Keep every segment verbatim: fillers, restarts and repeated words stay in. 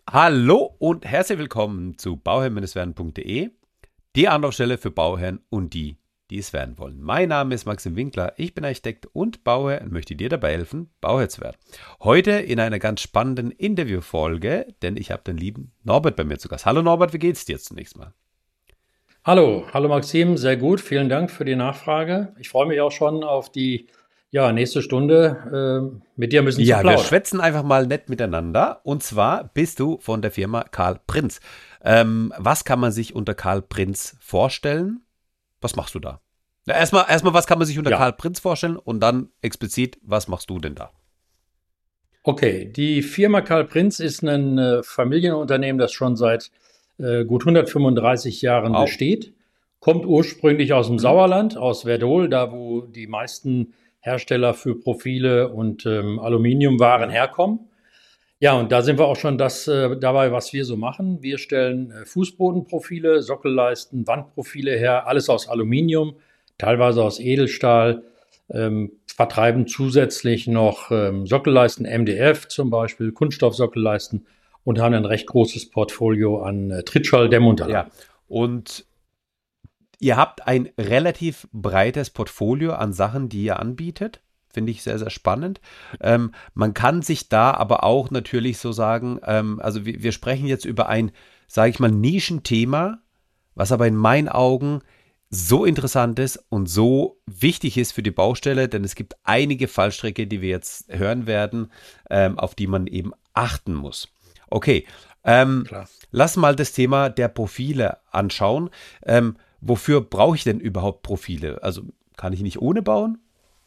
Hallo und herzlich willkommen zu bauherr punkt de, die Anlaufstelle für Bauherren und die, die es werden wollen. Mein Name ist Maxim Winkler, ich bin Architekt und Bauherr und möchte dir dabei helfen, Bauherr zu werden. Heute in einer ganz spannenden Interviewfolge, denn ich habe den lieben Norbert bei mir zu Gast. Hallo Norbert, wie geht's dir zunächst mal? Hallo, hallo Maxim, sehr gut, vielen Dank für die Nachfrage. Ich freue mich auch schon auf die ja, nächste Stunde äh, mit dir ein bisschen zu Ja, wir plaudern. schwätzen einfach mal nett miteinander. Und zwar bist du von der Firma Karl Prinz. Ähm, was kann man sich unter Karl Prinz vorstellen? Was machst du da? Na, erstmal, erstmal, was kann man sich unter Ja, Karl Prinz vorstellen? Und dann explizit, was machst du denn da? okay, die Firma Karl Prinz ist ein äh, Familienunternehmen, das schon seit äh, gut hundertfünfunddreißig Jahren Wow. besteht, kommt ursprünglich aus dem Mhm. Sauerland, aus Werdohl, da wo die meisten Hersteller für Profile und ähm, Aluminiumwaren Mhm. herkommen. Ja, und da sind wir auch schon das, äh, dabei, was wir so machen. Wir stellen äh, Fußbodenprofile, Sockelleisten, Wandprofile her, alles aus Aluminium, teilweise aus Edelstahl, ähm, vertreiben zusätzlich noch ähm, Sockelleisten, M D F zum Beispiel, Kunststoffsockelleisten und haben ein recht großes Portfolio an äh, Ja. Trittschall-Dämmunterlagen. Und ihr habt ein relativ breites Portfolio an Sachen, die ihr anbietet. Finde ich sehr, sehr spannend. Ähm, man kann sich da aber auch natürlich so sagen, ähm, also wir, wir sprechen jetzt über ein, sage ich mal, Nischenthema, was aber in meinen Augen so interessant ist und so wichtig ist für die Baustelle, denn es gibt einige Fallstricke, die wir jetzt hören werden, ähm, auf die man eben achten muss. Okay, ähm, Klar. lass mal das Thema der Profile anschauen. Ähm, wofür brauche ich denn überhaupt Profile? Also kann ich nicht ohne bauen?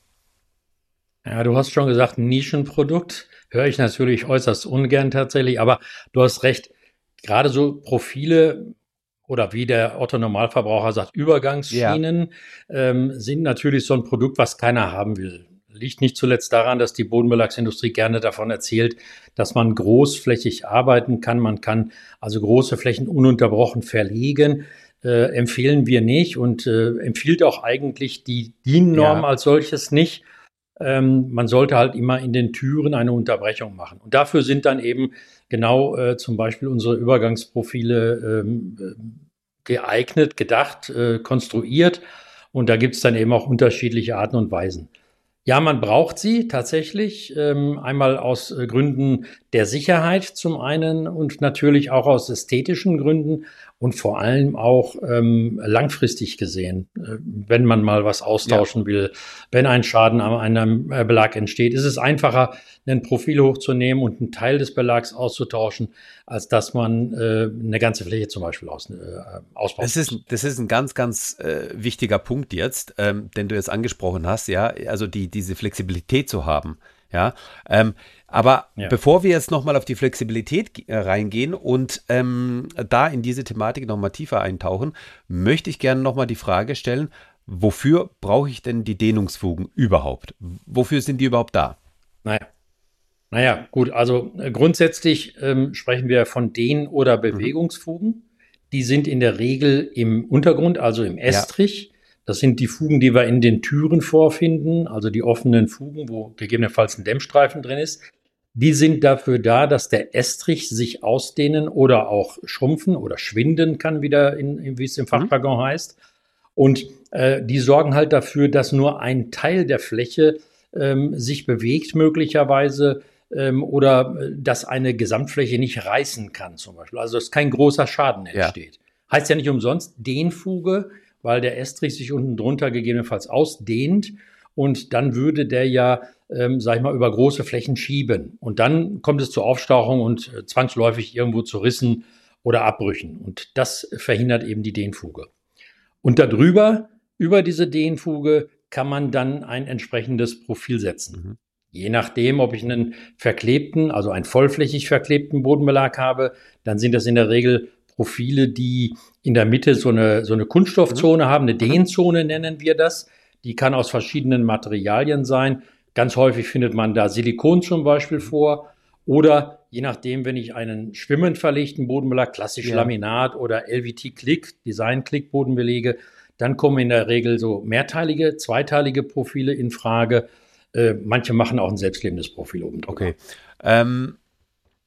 Ja, du hast schon gesagt, ein Nischenprodukt höre ich natürlich äußerst ungern tatsächlich, aber du hast recht. Gerade so Profile oder wie der Otto-Normalverbraucher sagt, Ja, Übergangsschienen ähm, sind natürlich so ein Produkt, was keiner haben will. Liegt nicht zuletzt daran, dass die Bodenbelagsindustrie gerne davon erzählt, dass man großflächig arbeiten kann. Man kann also große Flächen ununterbrochen verlegen. Äh, empfehlen wir nicht und äh, empfiehlt auch eigentlich die D I N-Norm ja. als solches nicht. Ähm, man sollte halt immer in den Türen eine Unterbrechung machen. Und dafür sind dann eben genau äh, zum Beispiel unsere Übergangsprofile ähm, äh, geeignet, gedacht, äh, konstruiert. Und da gibt es dann eben auch unterschiedliche Arten und Weisen. Ja, man braucht sie tatsächlich, ähm, einmal aus äh, Gründen der Sicherheit zum einen und natürlich auch aus ästhetischen Gründen und vor allem auch ähm, langfristig gesehen, äh, wenn man mal was Ja. austauschen will, wenn ein Schaden an einem äh, Belag entsteht, ist es einfacher, ein Profil hochzunehmen und einen Teil des Belags auszutauschen, als dass man äh, eine ganze Fläche zum Beispiel aus, äh, ausbauen Das ist, muss. das ist ein ganz, ganz äh, wichtiger Punkt jetzt, ähm, den du jetzt angesprochen hast, ja, also die, diese Flexibilität zu haben, ja. Ähm, aber Ja. bevor wir jetzt nochmal auf die Flexibilität äh, reingehen und ähm, da in diese Thematik nochmal tiefer eintauchen, möchte ich gerne nochmal die Frage stellen, wofür brauche ich denn die Dehnungsfugen überhaupt? Wofür sind die überhaupt da? Naja. Naja, gut, also äh, grundsätzlich ähm, sprechen wir von Dehn- oder Mhm. Bewegungsfugen. Die sind in der Regel im Untergrund, also im Ja, Estrich. Das sind die Fugen, die wir in den Türen vorfinden, also die offenen Fugen, wo gegebenenfalls ein Dämmstreifen drin ist. Die sind dafür da, dass der Estrich sich ausdehnen oder auch schrumpfen oder schwinden kann, wieder in, wie es im mhm. Fachjargon heißt. Und äh, die sorgen halt dafür, dass nur ein Teil der Fläche ähm, sich bewegt, möglicherweise, ähm, oder äh, dass eine Gesamtfläche nicht reißen kann, zum Beispiel. Also dass kein großer Schaden Ja. entsteht. Heißt ja nicht umsonst Dehnfuge, weil der Estrich sich unten drunter gegebenenfalls ausdehnt und dann würde der ja, ähm, sag ich mal, über große Flächen schieben. Und dann kommt es zur Aufstauchung und äh, zwangsläufig irgendwo zu Rissen oder Abbrüchen. Und das verhindert eben die Dehnfuge. Und darüber, über diese Dehnfuge, kann man dann ein entsprechendes Profil setzen. Mhm. Je nachdem, ob ich einen verklebten, also einen vollflächig verklebten Bodenbelag habe, dann sind das in der Regel Profile, die in der Mitte so eine, so eine Mhm. Kunststoffzone haben, eine Mhm. Dehnzone nennen wir das. Die kann aus verschiedenen Materialien sein. Ganz häufig findet man da Silikon zum Beispiel Mhm. vor. Oder je nachdem, wenn ich einen schwimmend verlegten Bodenbelag, klassisch Ja. Laminat oder L V T-Click, Design-Click-Boden belege, dann kommen in der Regel so mehrteilige, zweiteilige Profile in Frage. Äh, manche machen auch ein selbstlebendes Profil oben drüber. Okay. Ähm,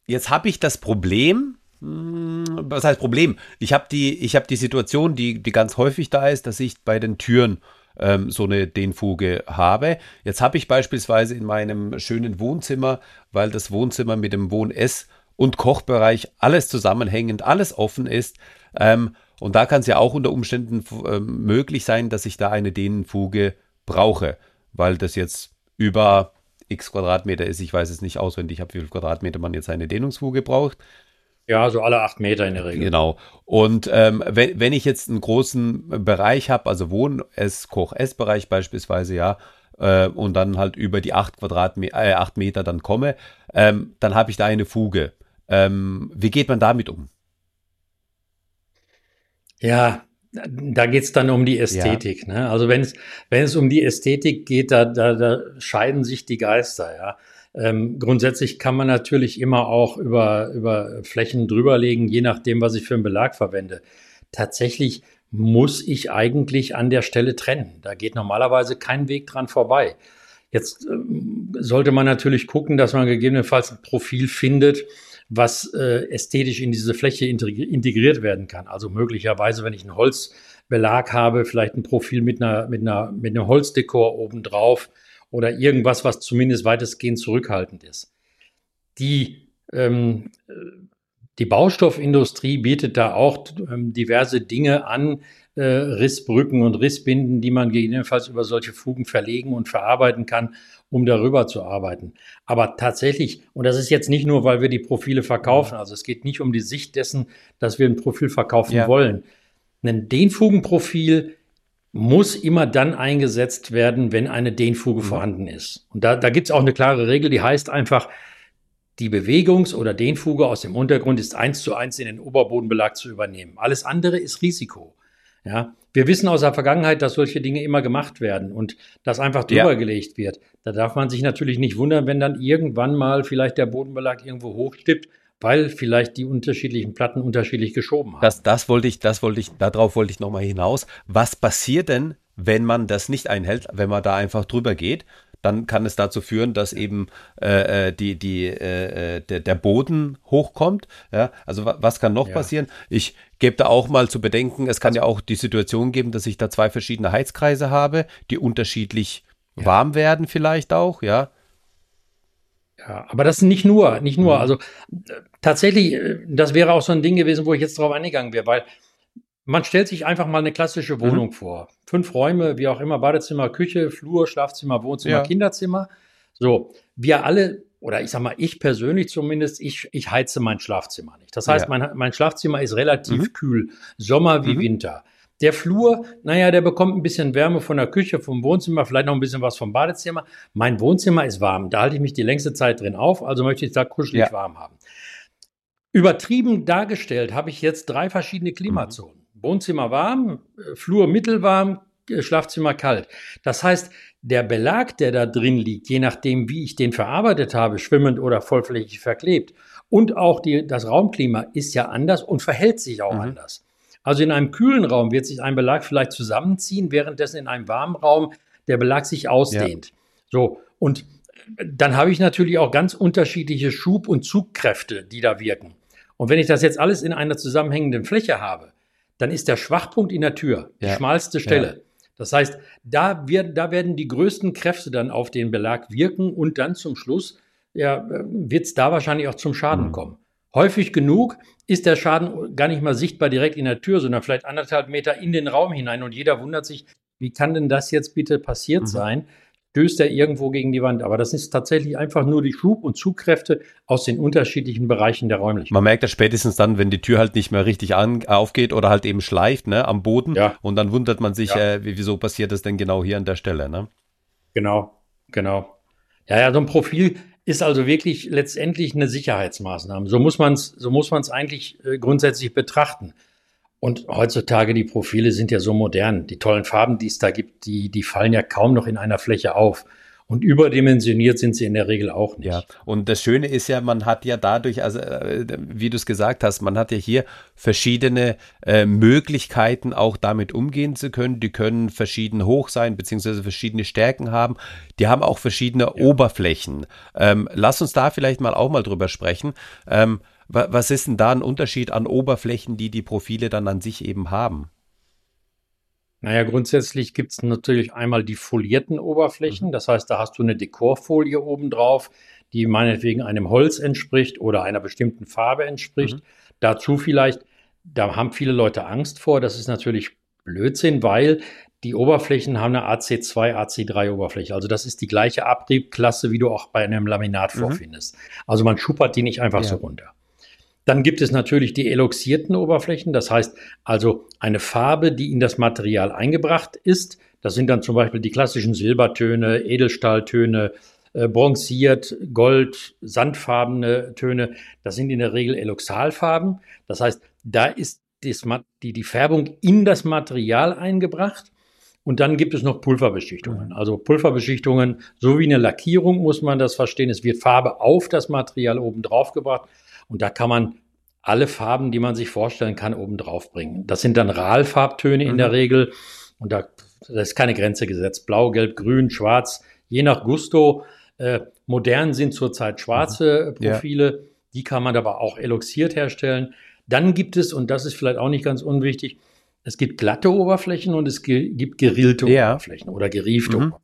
Jetzt habe ich das Problem, hm, was heißt Problem? Ich habe die, ich habe die Situation, die, die ganz häufig da ist, dass ich bei den Türen ähm, so eine Dehnfuge habe. Jetzt habe ich beispielsweise in meinem schönen Wohnzimmer, weil das Wohnzimmer mit dem Wohn-Ess- und Kochbereich alles zusammenhängend, alles offen ist. Ähm, und da kann es ja auch unter Umständen ähm, möglich sein, dass ich da eine Dehnfuge brauche, weil das jetzt über x Quadratmeter ist. Ich weiß es nicht auswendig, ab wie viel Quadratmeter man jetzt eine Dehnungsfuge braucht. Ja, so alle acht Meter in der Regel. Genau. Und ähm, wenn, wenn ich jetzt einen großen Bereich habe, also Wohn-Ess-, Koch-Ess-Bereich beispielsweise, ja, äh, und dann halt über die acht Quadratmeter, äh, acht Meter dann komme, ähm, dann habe ich da eine Fuge. Ähm, wie geht man damit um? Ja, da geht's dann um die Ja, Ästhetik. Ne? Also wenn es, wenn es um die Ästhetik geht, da, da, da scheiden sich die Geister. Ja? Ähm, grundsätzlich kann man natürlich immer auch über, über Flächen drüberlegen, je nachdem, was ich für einen Belag verwende. Tatsächlich muss ich eigentlich an der Stelle trennen. Da geht normalerweise kein Weg dran vorbei. Jetzt ähm, sollte man natürlich gucken, dass man gegebenenfalls ein Profil findet, was äh, ästhetisch in diese Fläche integriert werden kann. Also möglicherweise, wenn ich einen Holzbelag habe, vielleicht ein Profil mit einer, mit einer, mit einem Holzdekor obendrauf oder irgendwas, was zumindest weitestgehend zurückhaltend ist. Die, ähm, die Baustoffindustrie bietet da auch ähm, diverse Dinge an, äh, Rissbrücken und Rissbinden, die man gegebenenfalls über solche Fugen verlegen und verarbeiten kann, um darüber zu arbeiten. Aber tatsächlich, und das ist jetzt nicht nur, weil wir die Profile verkaufen, also es geht nicht um die Sicht dessen, dass wir ein Profil verkaufen ja. wollen. Ein Dehnfugenprofil muss immer dann eingesetzt werden, wenn eine Dehnfuge Mhm. vorhanden ist. Und da, da gibt es auch eine klare Regel, die heißt einfach, die Bewegungs- oder Dehnfuge aus dem Untergrund ist eins zu eins in den Oberbodenbelag zu übernehmen. Alles andere ist Risiko. Ja, wir wissen aus der Vergangenheit, dass solche Dinge immer gemacht werden und dass einfach Ja, drüber gelegt wird. Da darf man sich natürlich nicht wundern, wenn dann irgendwann mal vielleicht der Bodenbelag irgendwo hochstippt, weil vielleicht die unterschiedlichen Platten unterschiedlich geschoben haben. das, das wollte ich, das wollte ich, darauf wollte ich nochmal hinaus. Was passiert denn, wenn man das nicht einhält, wenn man da einfach drüber geht? Dann kann es dazu führen, dass eben äh, äh, die, die, äh, äh, der, der Boden hochkommt. Ja? Also wa- was kann noch Ja, passieren? Ich gebe da auch mal zu bedenken, es kann also, ja auch die Situation geben, dass ich da zwei verschiedene Heizkreise habe, die unterschiedlich ja. warm werden vielleicht auch, ja. Ja, aber das nicht nur, nicht nur. Mhm. Also äh, tatsächlich, äh, das wäre auch so ein Ding gewesen, wo ich jetzt drauf eingegangen wäre, weil man stellt sich einfach mal eine klassische Mhm. Wohnung vor. Fünf Räume, wie auch immer, Badezimmer, Küche, Flur, Schlafzimmer, Wohnzimmer, Ja. Kinderzimmer. So, wir alle, oder ich sag mal, ich persönlich zumindest, ich, ich heize mein Schlafzimmer nicht. Das heißt, Ja. mein, mein Schlafzimmer ist Mhm. relativ kühl, Sommer wie Mhm. Winter. Der Flur, naja, der bekommt ein bisschen Wärme von der Küche, vom Wohnzimmer, vielleicht noch ein bisschen was vom Badezimmer. Mein Wohnzimmer ist warm, da halte ich mich die längste Zeit drin auf, also möchte ich es da kuschelig Ja. warm haben. Übertrieben dargestellt habe ich jetzt drei verschiedene Mhm. Klimazonen. Wohnzimmer warm, äh, Flur mittelwarm, äh, Schlafzimmer kalt. Das heißt, der Belag, der da drin liegt, je nachdem, wie ich den verarbeitet habe, schwimmend oder vollflächig verklebt, und auch die, das Raumklima ist ja anders und verhält sich auch Mhm. anders. Also in einem kühlen Raum wird sich ein Belag vielleicht zusammenziehen, währenddessen in einem warmen Raum der Belag sich Ja. ausdehnt. So, und dann habe ich natürlich auch ganz unterschiedliche Schub- und Zugkräfte, die da wirken. Und wenn ich das jetzt alles in einer zusammenhängenden Fläche habe, dann ist der Schwachpunkt in der Tür, die Ja. schmalste Ja. Stelle. Das heißt, da, wird, da werden die größten Kräfte dann auf den Belag wirken und dann zum Schluss ja, wird es da wahrscheinlich auch zum Schaden Mhm. kommen. Häufig genug ist der Schaden gar nicht mal sichtbar direkt in der Tür, sondern vielleicht anderthalb Meter in den Raum hinein und jeder wundert sich, wie kann denn das jetzt bitte passiert Mhm. sein? Stößt er irgendwo gegen die Wand. Aber das ist tatsächlich einfach nur die Schub- und Zugkräfte aus den unterschiedlichen Bereichen der Räumlichkeit. Man merkt das spätestens dann, wenn die Tür halt nicht mehr richtig an, aufgeht oder halt eben schleift, ne, am Boden. Ja, Und dann wundert man sich, ja, äh, wie- wieso passiert das denn genau hier an der Stelle, ne? genau, genau. Ja, ja, so ein Profil ist also wirklich letztendlich eine Sicherheitsmaßnahme. So muss man es, so muss man es eigentlich äh, grundsätzlich betrachten. Und heutzutage, die Profile sind ja so modern. Die tollen Farben, die es da gibt, die, die fallen ja kaum noch in einer Fläche auf. Und überdimensioniert sind sie in der Regel auch nicht. Ja, und das Schöne ist ja, man hat ja dadurch, also äh, wie du es gesagt hast, man hat ja hier verschiedene äh, Möglichkeiten, auch damit umgehen zu können. Die können verschieden hoch sein, beziehungsweise verschiedene Stärken haben. Die haben auch verschiedene ja. Oberflächen. Ähm, lass uns da vielleicht mal auch mal drüber sprechen. Ähm, wa- was ist denn da ein Unterschied an Oberflächen, die die Profile dann an sich eben haben? Naja, grundsätzlich gibt es natürlich einmal die folierten Oberflächen. Mhm. Das heißt, da hast du eine Dekorfolie oben drauf, die meinetwegen einem Holz entspricht oder einer bestimmten Farbe entspricht. Mhm. Dazu vielleicht, da haben viele Leute Angst vor. Das ist natürlich Blödsinn, weil die Oberflächen haben eine A C zwei, A C drei Oberfläche. Also das ist die gleiche Abriebklasse, wie du auch bei einem Laminat Mhm. vorfindest. Also man schuppert die nicht einfach Ja. so runter. Dann gibt es natürlich die eloxierten Oberflächen, das heißt also eine Farbe, die in das Material eingebracht ist. Das sind dann zum Beispiel die klassischen Silbertöne, Edelstahltöne, äh, bronziert, Gold, sandfarbene Töne. Das sind in der Regel Eloxalfarben. Das heißt, da ist das, die, die Färbung in das Material eingebracht. Und dann gibt es noch Pulverbeschichtungen. Mhm. Also Pulverbeschichtungen, so wie eine Lackierung muss man das verstehen. Es wird Farbe auf das Material oben drauf gebracht. Und da kann man alle Farben, die man sich vorstellen kann, oben drauf bringen. Das sind dann Ralfarbtöne Mhm. in der Regel. Und da, da ist keine Grenze gesetzt. Blau, Gelb, Grün, Schwarz, je nach Gusto. Äh, modern sind zurzeit schwarze Mhm. Ja. Profile. Die kann man aber auch eloxiert herstellen. Dann gibt es, und das ist vielleicht auch nicht ganz unwichtig, es gibt glatte Oberflächen und es ge- gibt gerillte Ja. Oberflächen oder geriefte Mhm. Oberflächen.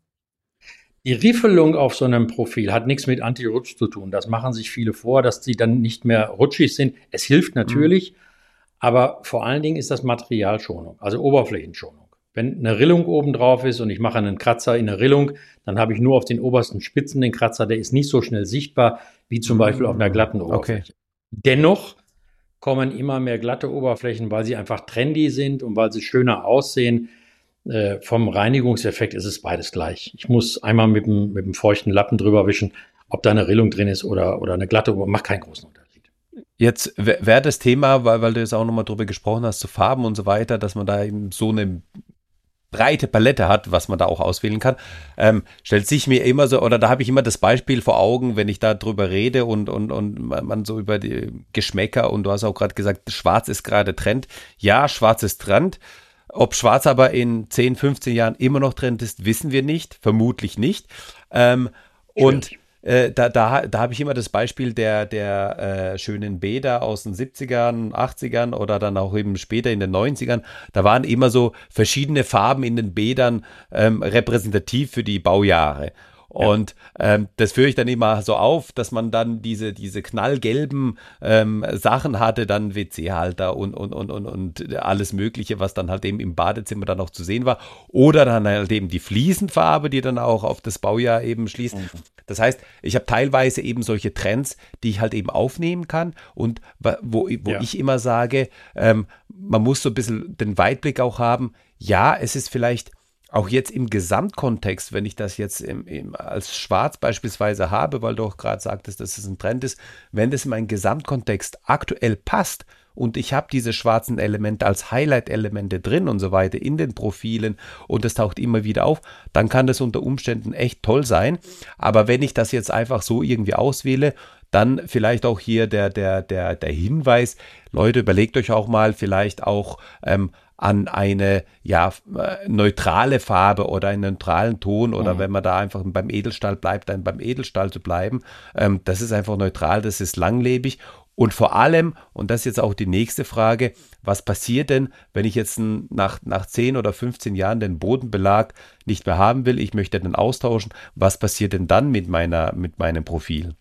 Die Riffelung auf so einem Profil hat nichts mit Anti-Rutsch zu tun. Das machen sich viele vor, dass sie dann nicht mehr rutschig sind. Es hilft natürlich, mhm. aber vor allen Dingen ist das Materialschonung, also Oberflächenschonung. Wenn eine Rillung oben drauf ist und ich mache einen Kratzer in eine Rillung, dann habe ich nur auf den obersten Spitzen den Kratzer, der ist nicht so schnell sichtbar wie zum mhm. Beispiel auf einer glatten Oberfläche. Okay. Dennoch kommen immer mehr glatte Oberflächen, weil sie einfach trendy sind und weil sie schöner aussehen. Äh, vom Reinigungseffekt ist es beides gleich. Ich muss einmal mit dem, mit dem feuchten Lappen drüber wischen, ob da eine Rillung drin ist oder, oder eine glatte Oberfläche, macht keinen großen Unterschied. Jetzt wäre das Thema, weil, weil du jetzt auch nochmal drüber gesprochen hast, zu Farben und so weiter, dass man da eben so eine breite Palette hat, was man da auch auswählen kann, ähm, stellt sich mir immer so, oder da habe ich immer das Beispiel vor Augen, wenn ich da drüber rede und, und, und man so über die Geschmäcker, und du hast auch gerade gesagt, schwarz ist gerade Trend. Ja, schwarz ist Trend. Ob schwarz aber in zehn, fünfzehn Jahren immer noch Trend ist, wissen wir nicht, vermutlich nicht. Ähm, und äh, da, da, da habe ich immer das Beispiel der, der äh, schönen Bäder aus den siebzigern, achtzigern oder dann auch eben später in den neunzigern. Da waren immer so verschiedene Farben in den Bädern ähm, repräsentativ für die Baujahre. Und ähm, das führe ich dann immer so auf, dass man dann diese, diese knallgelben ähm, Sachen hatte, dann W C-Halter und, und, und, und, und alles Mögliche, was dann halt eben im Badezimmer dann noch zu sehen war. Oder dann halt eben die Fliesenfarbe, die dann auch auf das Baujahr eben schließt. Mhm. Das heißt, ich habe teilweise eben solche Trends, die ich halt eben aufnehmen kann und wo, wo ja. ich immer sage, ähm, man muss so ein bisschen den Weitblick auch haben. Ja, es ist vielleicht auch jetzt im Gesamtkontext, wenn ich das jetzt im, im, als schwarz beispielsweise habe, weil du auch gerade sagtest, dass es ein Trend ist, wenn das in meinen Gesamtkontext aktuell passt und ich habe diese schwarzen Elemente als Highlight-Elemente drin und so weiter in den Profilen und das taucht immer wieder auf, dann kann das unter Umständen echt toll sein. Aber wenn ich das jetzt einfach so irgendwie auswähle, dann vielleicht auch hier der, der, der, der Hinweis, Leute, überlegt euch auch mal vielleicht auch ähm, an eine ja neutrale Farbe oder einen neutralen Ton oder mhm. wenn man da einfach beim Edelstahl bleibt, dann beim Edelstahl zu bleiben. Ähm, das ist einfach neutral, das ist langlebig. Und vor allem, und das ist jetzt auch die nächste Frage, was passiert denn, wenn ich jetzt nach, nach zehn oder fünfzehn Jahren den Bodenbelag nicht mehr haben will, ich möchte den austauschen, was passiert denn dann mit meiner, mit meinem Profil?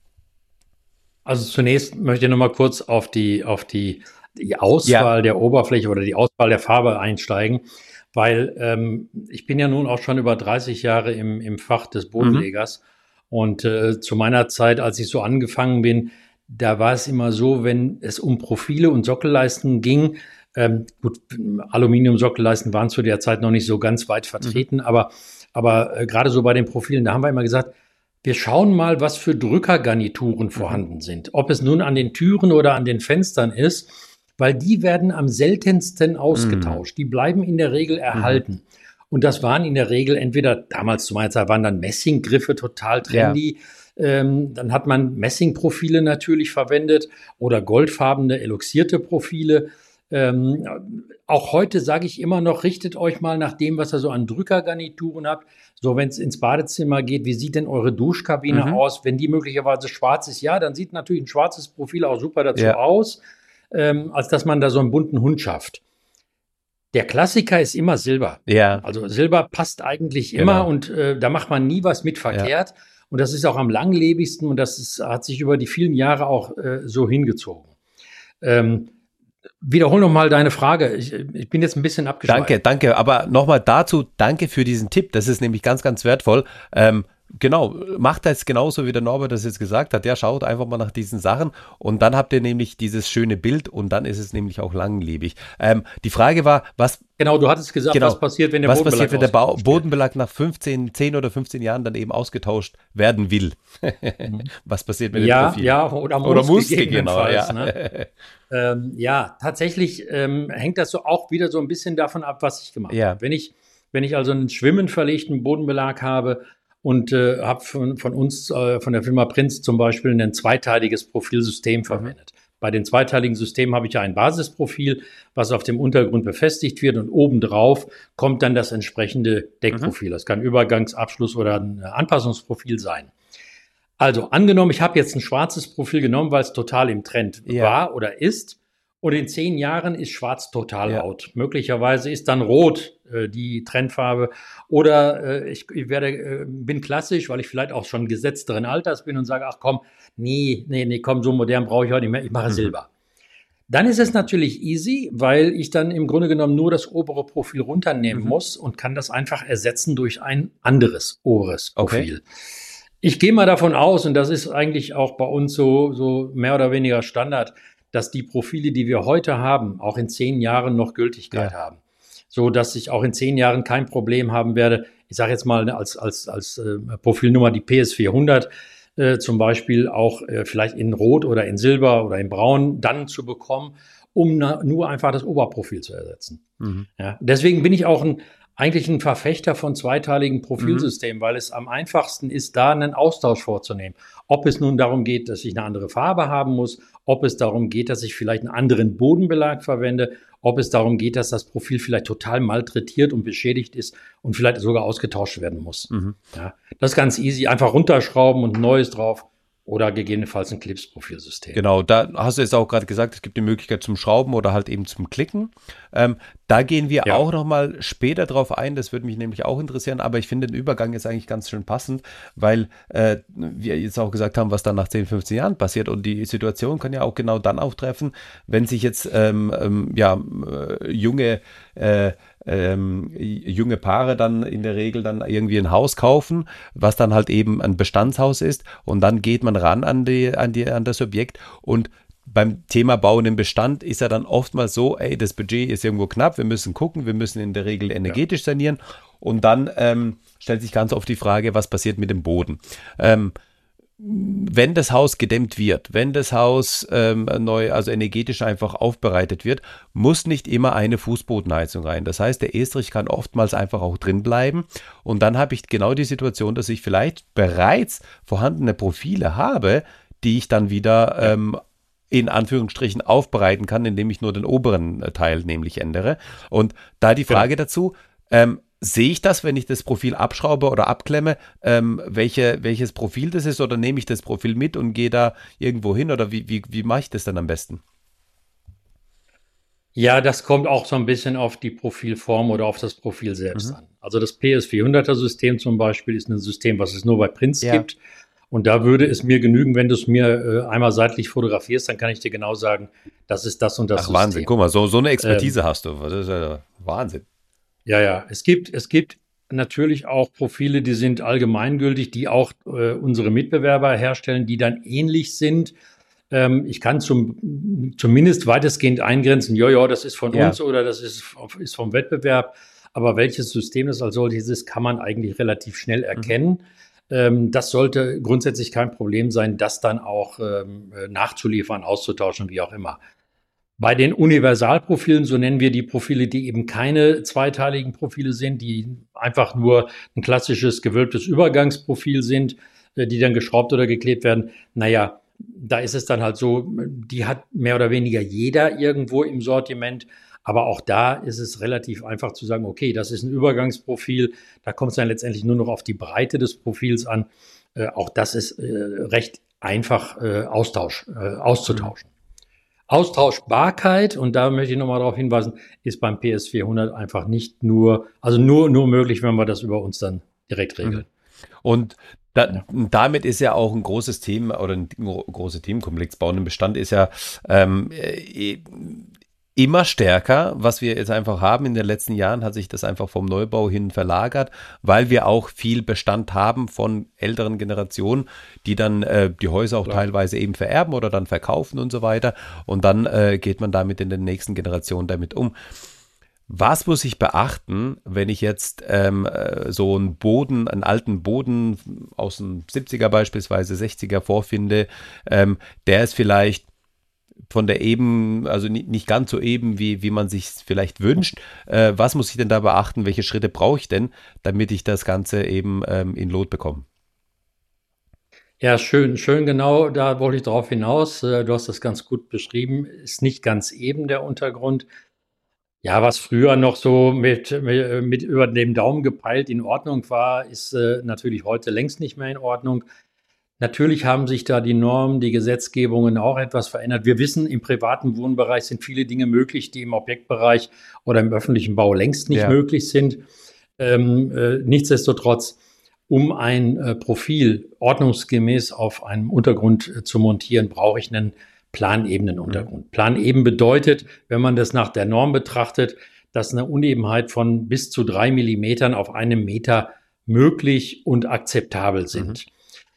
Also zunächst möchte ich nochmal kurz auf die, auf die die Auswahl ja. der Oberfläche oder die Auswahl der Farbe einsteigen, weil ähm, ich bin ja nun auch schon über dreißig Jahre im, im Fach des Bodenlegers mhm. und äh, zu meiner Zeit, als ich so angefangen bin, da war es immer so, wenn es um Profile und Sockelleisten ging, ähm, gut, Aluminium-Sockelleisten waren zu der Zeit noch nicht so ganz weit vertreten, mhm. aber, aber äh, gerade so bei den Profilen, da haben wir immer gesagt, wir schauen mal, was für Drückergarnituren mhm. vorhanden sind, ob es nun an den Türen oder an den Fenstern ist, weil die werden am seltensten ausgetauscht. Mhm. Die bleiben in der Regel erhalten. Mhm. Und das waren in der Regel entweder, damals zu meiner Zeit waren dann Messinggriffe total trendy. Ja. Ähm, dann hat man Messingprofile natürlich verwendet oder goldfarbene, eloxierte Profile. Ähm, auch heute sage ich immer noch, richtet euch mal nach dem, was ihr so an Drückergarnituren habt. So, wenn es ins Badezimmer geht, wie sieht denn eure Duschkabine mhm. aus? Wenn die möglicherweise schwarz ist, ja, dann sieht natürlich ein schwarzes Profil auch super dazu ja. aus, ähm, als dass man da so einen bunten Hund schafft. Der Klassiker ist immer Silber. Ja. Also Silber passt eigentlich immer genau. und äh, da macht man nie was mit verkehrt. Ja. Und das ist auch am langlebigsten und das ist, hat sich über die vielen Jahre auch äh, so hingezogen. Ähm, Wiederhol noch mal deine Frage. Ich, ich bin jetzt ein bisschen abgeschweift. Danke, danke. Aber nochmal dazu, danke für diesen Tipp. Das ist nämlich ganz, ganz wertvoll. Ähm, genau, macht das genauso, wie der Norbert das jetzt gesagt hat. Der schaut einfach mal nach diesen Sachen und dann habt ihr nämlich dieses schöne Bild und dann ist es nämlich auch langlebig. Ähm, die Frage war, was... Genau, du hattest gesagt, genau, was passiert, wenn der was Bodenbelag, passiert, wenn der Bau- Bodenbelag nach fünfzehn, zehn oder fünfzehn Jahren dann eben ausgetauscht werden will. Mhm. Was passiert mit ja, dem Profil? Ja, oder muss, oder muss genau, ja. Ne? ähm, ja, tatsächlich ähm, hängt das so auch wieder so ein bisschen davon ab, was ich gemacht ja. habe. Wenn ich, wenn ich also einen Schwimmen verlegten Bodenbelag habe und äh, habe von, von uns, äh, von der Firma Prinz zum Beispiel, ein zweiteiliges Profilsystem mhm. verwendet. Bei den zweiteiligen Systemen habe ich ja ein Basisprofil, was auf dem Untergrund befestigt wird und obendrauf kommt dann das entsprechende Deckprofil. Mhm. Das kann Übergangsabschluss oder ein Anpassungsprofil sein. Also angenommen, ich habe jetzt ein schwarzes Profil genommen, weil es total im Trend ja. war oder ist. Und in zehn Jahren ist schwarz total ja. out. Möglicherweise ist dann rot äh, die Trendfarbe. Oder äh, ich, ich werde, äh, bin klassisch, weil ich vielleicht auch schon gesetzteren Alters bin und sage, ach komm, nee, nee, nee, komm, so modern brauche ich heute nicht mehr, ich mache mhm. Silber. Dann ist es natürlich easy, weil ich dann im Grunde genommen nur das obere Profil runternehmen mhm. muss und kann das einfach ersetzen durch ein anderes oberes Profil. Okay. Ich gehe mal davon aus, und das ist eigentlich auch bei uns so, so mehr oder weniger Standard, dass die Profile, die wir heute haben, auch in zehn Jahren noch Gültigkeit ja. haben. So dass ich auch in zehn Jahren kein Problem haben werde. Ich sage jetzt mal als, als, als äh, Profilnummer die P S vierhundert äh, zum Beispiel auch äh, vielleicht in Rot oder in Silber oder in Braun dann zu bekommen, um na, nur einfach das Oberprofil zu ersetzen. Mhm. Ja, deswegen bin ich auch ein eigentlich ein Verfechter von zweiteiligen Profilsystemen, mhm. weil es am einfachsten ist, da einen Austausch vorzunehmen. Ob es nun darum geht, dass ich eine andere Farbe haben muss, ob es darum geht, dass ich vielleicht einen anderen Bodenbelag verwende, ob es darum geht, dass das Profil vielleicht total malträtiert und beschädigt ist und vielleicht sogar ausgetauscht werden muss. Mhm. Ja, das ist ganz easy. Einfach runterschrauben und ein neues drauf. Oder gegebenenfalls ein Clips-Profilsystem. Genau, da hast du jetzt auch gerade gesagt, es gibt die Möglichkeit zum Schrauben oder halt eben zum Klicken. Ähm, da gehen wir ja. auch nochmal später drauf ein, das würde mich nämlich auch interessieren, aber ich finde den Übergang jetzt eigentlich ganz schön passend, weil äh, wir jetzt auch gesagt haben, was dann nach zehn, fünfzehn Jahren passiert und die Situation kann ja auch genau dann auftreffen, wenn sich jetzt ähm, ähm, ja, äh, junge äh, Ähm, junge Paare dann in der Regel dann irgendwie ein Haus kaufen, was dann halt eben ein Bestandshaus ist und dann geht man ran an die, an die, an das Objekt und beim Thema Bauen im Bestand ist ja dann oftmals so, ey, das Budget ist irgendwo knapp, wir müssen gucken, wir müssen in der Regel energetisch ja. sanieren und dann ähm, stellt sich ganz oft die Frage, was passiert mit dem Boden? Ähm, Wenn das Haus gedämmt wird, wenn das Haus ähm, neu, also energetisch einfach aufbereitet wird, muss nicht immer eine Fußbodenheizung rein. Das heißt, der Estrich kann oftmals einfach auch drin bleiben und dann habe ich genau die Situation, dass ich vielleicht bereits vorhandene Profile habe, die ich dann wieder ähm, in Anführungsstrichen aufbereiten kann, indem ich nur den oberen Teil nämlich ändere. Und da die Frage ja. dazu, ähm, sehe ich das, wenn ich das Profil abschraube oder abklemme, ähm, welche, welches Profil das ist oder nehme ich das Profil mit und gehe da irgendwo hin oder wie, wie, wie mache ich das dann am besten? Ja, das kommt auch so ein bisschen auf die Profilform oder auf das Profil selbst mhm. an. Also das P S vierhunderter System zum Beispiel ist ein System, was es nur bei Prinz ja. gibt. Und da würde es mir genügen, wenn du es mir äh, einmal seitlich fotografierst, dann kann ich dir genau sagen, das ist das und das Ach, System. Wahnsinn, guck mal, so, so eine Expertise ähm, hast du. Das ist ja Wahnsinn. Ja, ja, es gibt, es gibt natürlich auch Profile, die sind allgemeingültig, die auch äh, unsere Mitbewerber herstellen, die dann ähnlich sind. Ähm, ich kann zum, zumindest weitestgehend eingrenzen, ja, ja, das ist von ja. uns oder das ist, ist vom Wettbewerb. Aber welches System das als solches ist, kann man eigentlich relativ schnell erkennen. Mhm. Ähm, das sollte grundsätzlich kein Problem sein, das dann auch ähm, nachzuliefern, auszutauschen, wie auch immer. Bei den Universalprofilen, so nennen wir die Profile, die eben keine zweiteiligen Profile sind, die einfach nur ein klassisches gewölbtes Übergangsprofil sind, die dann geschraubt oder geklebt werden. Naja, da ist es dann halt so, die hat mehr oder weniger jeder irgendwo im Sortiment. Aber auch da ist es relativ einfach zu sagen, okay, das ist ein Übergangsprofil. Da kommt es dann letztendlich nur noch auf die Breite des Profils an. Äh, auch das ist äh, recht einfach äh, Austausch, äh, auszutauschen. Mhm. Austauschbarkeit, und da möchte ich nochmal darauf hinweisen, ist beim P S vierhundert einfach nicht nur, also nur, nur möglich, wenn wir das über uns dann direkt regeln. Und da, ja. damit ist ja auch ein großes Thema oder ein großer Themenkomplex. Bauen im Bestand ist ja ähm, äh, immer stärker, was wir jetzt einfach haben. In den letzten Jahren hat sich das einfach vom Neubau hin verlagert, weil wir auch viel Bestand haben von älteren Generationen, die dann äh, die Häuser auch Klar. teilweise eben vererben oder dann verkaufen und so weiter. Und dann äh, geht man damit in den nächsten Generationen damit um. Was muss ich beachten, wenn ich jetzt ähm, so einen Boden, einen alten Boden aus den siebziger beispielsweise, sechziger vorfinde, ähm, der ist vielleicht von der eben, also nicht, nicht ganz so eben, wie, wie man sich vielleicht wünscht. Äh, was muss ich denn da beachten? Welche Schritte brauche ich denn, damit ich das Ganze eben ähm, in Lot bekomme? Ja, schön, schön genau, da wollte ich drauf hinaus. Du hast das ganz gut beschrieben. Ist nicht ganz eben der Untergrund. Ja, was früher noch so mit, mit, mit über dem Daumen gepeilt in Ordnung war, ist äh, natürlich heute längst nicht mehr in Ordnung. Natürlich haben sich da die Normen, die Gesetzgebungen auch etwas verändert. Wir wissen, im privaten Wohnbereich sind viele Dinge möglich, die im Objektbereich oder im öffentlichen Bau längst nicht ja. möglich sind. Ähm, äh, nichtsdestotrotz, um ein äh, Profil ordnungsgemäß auf einem Untergrund äh, zu montieren, brauche ich einen Planebenenuntergrund. Mhm. Planeben bedeutet, wenn man das nach der Norm betrachtet, dass eine Unebenheit von bis zu drei Millimetern auf einem Meter möglich und akzeptabel sind. Mhm.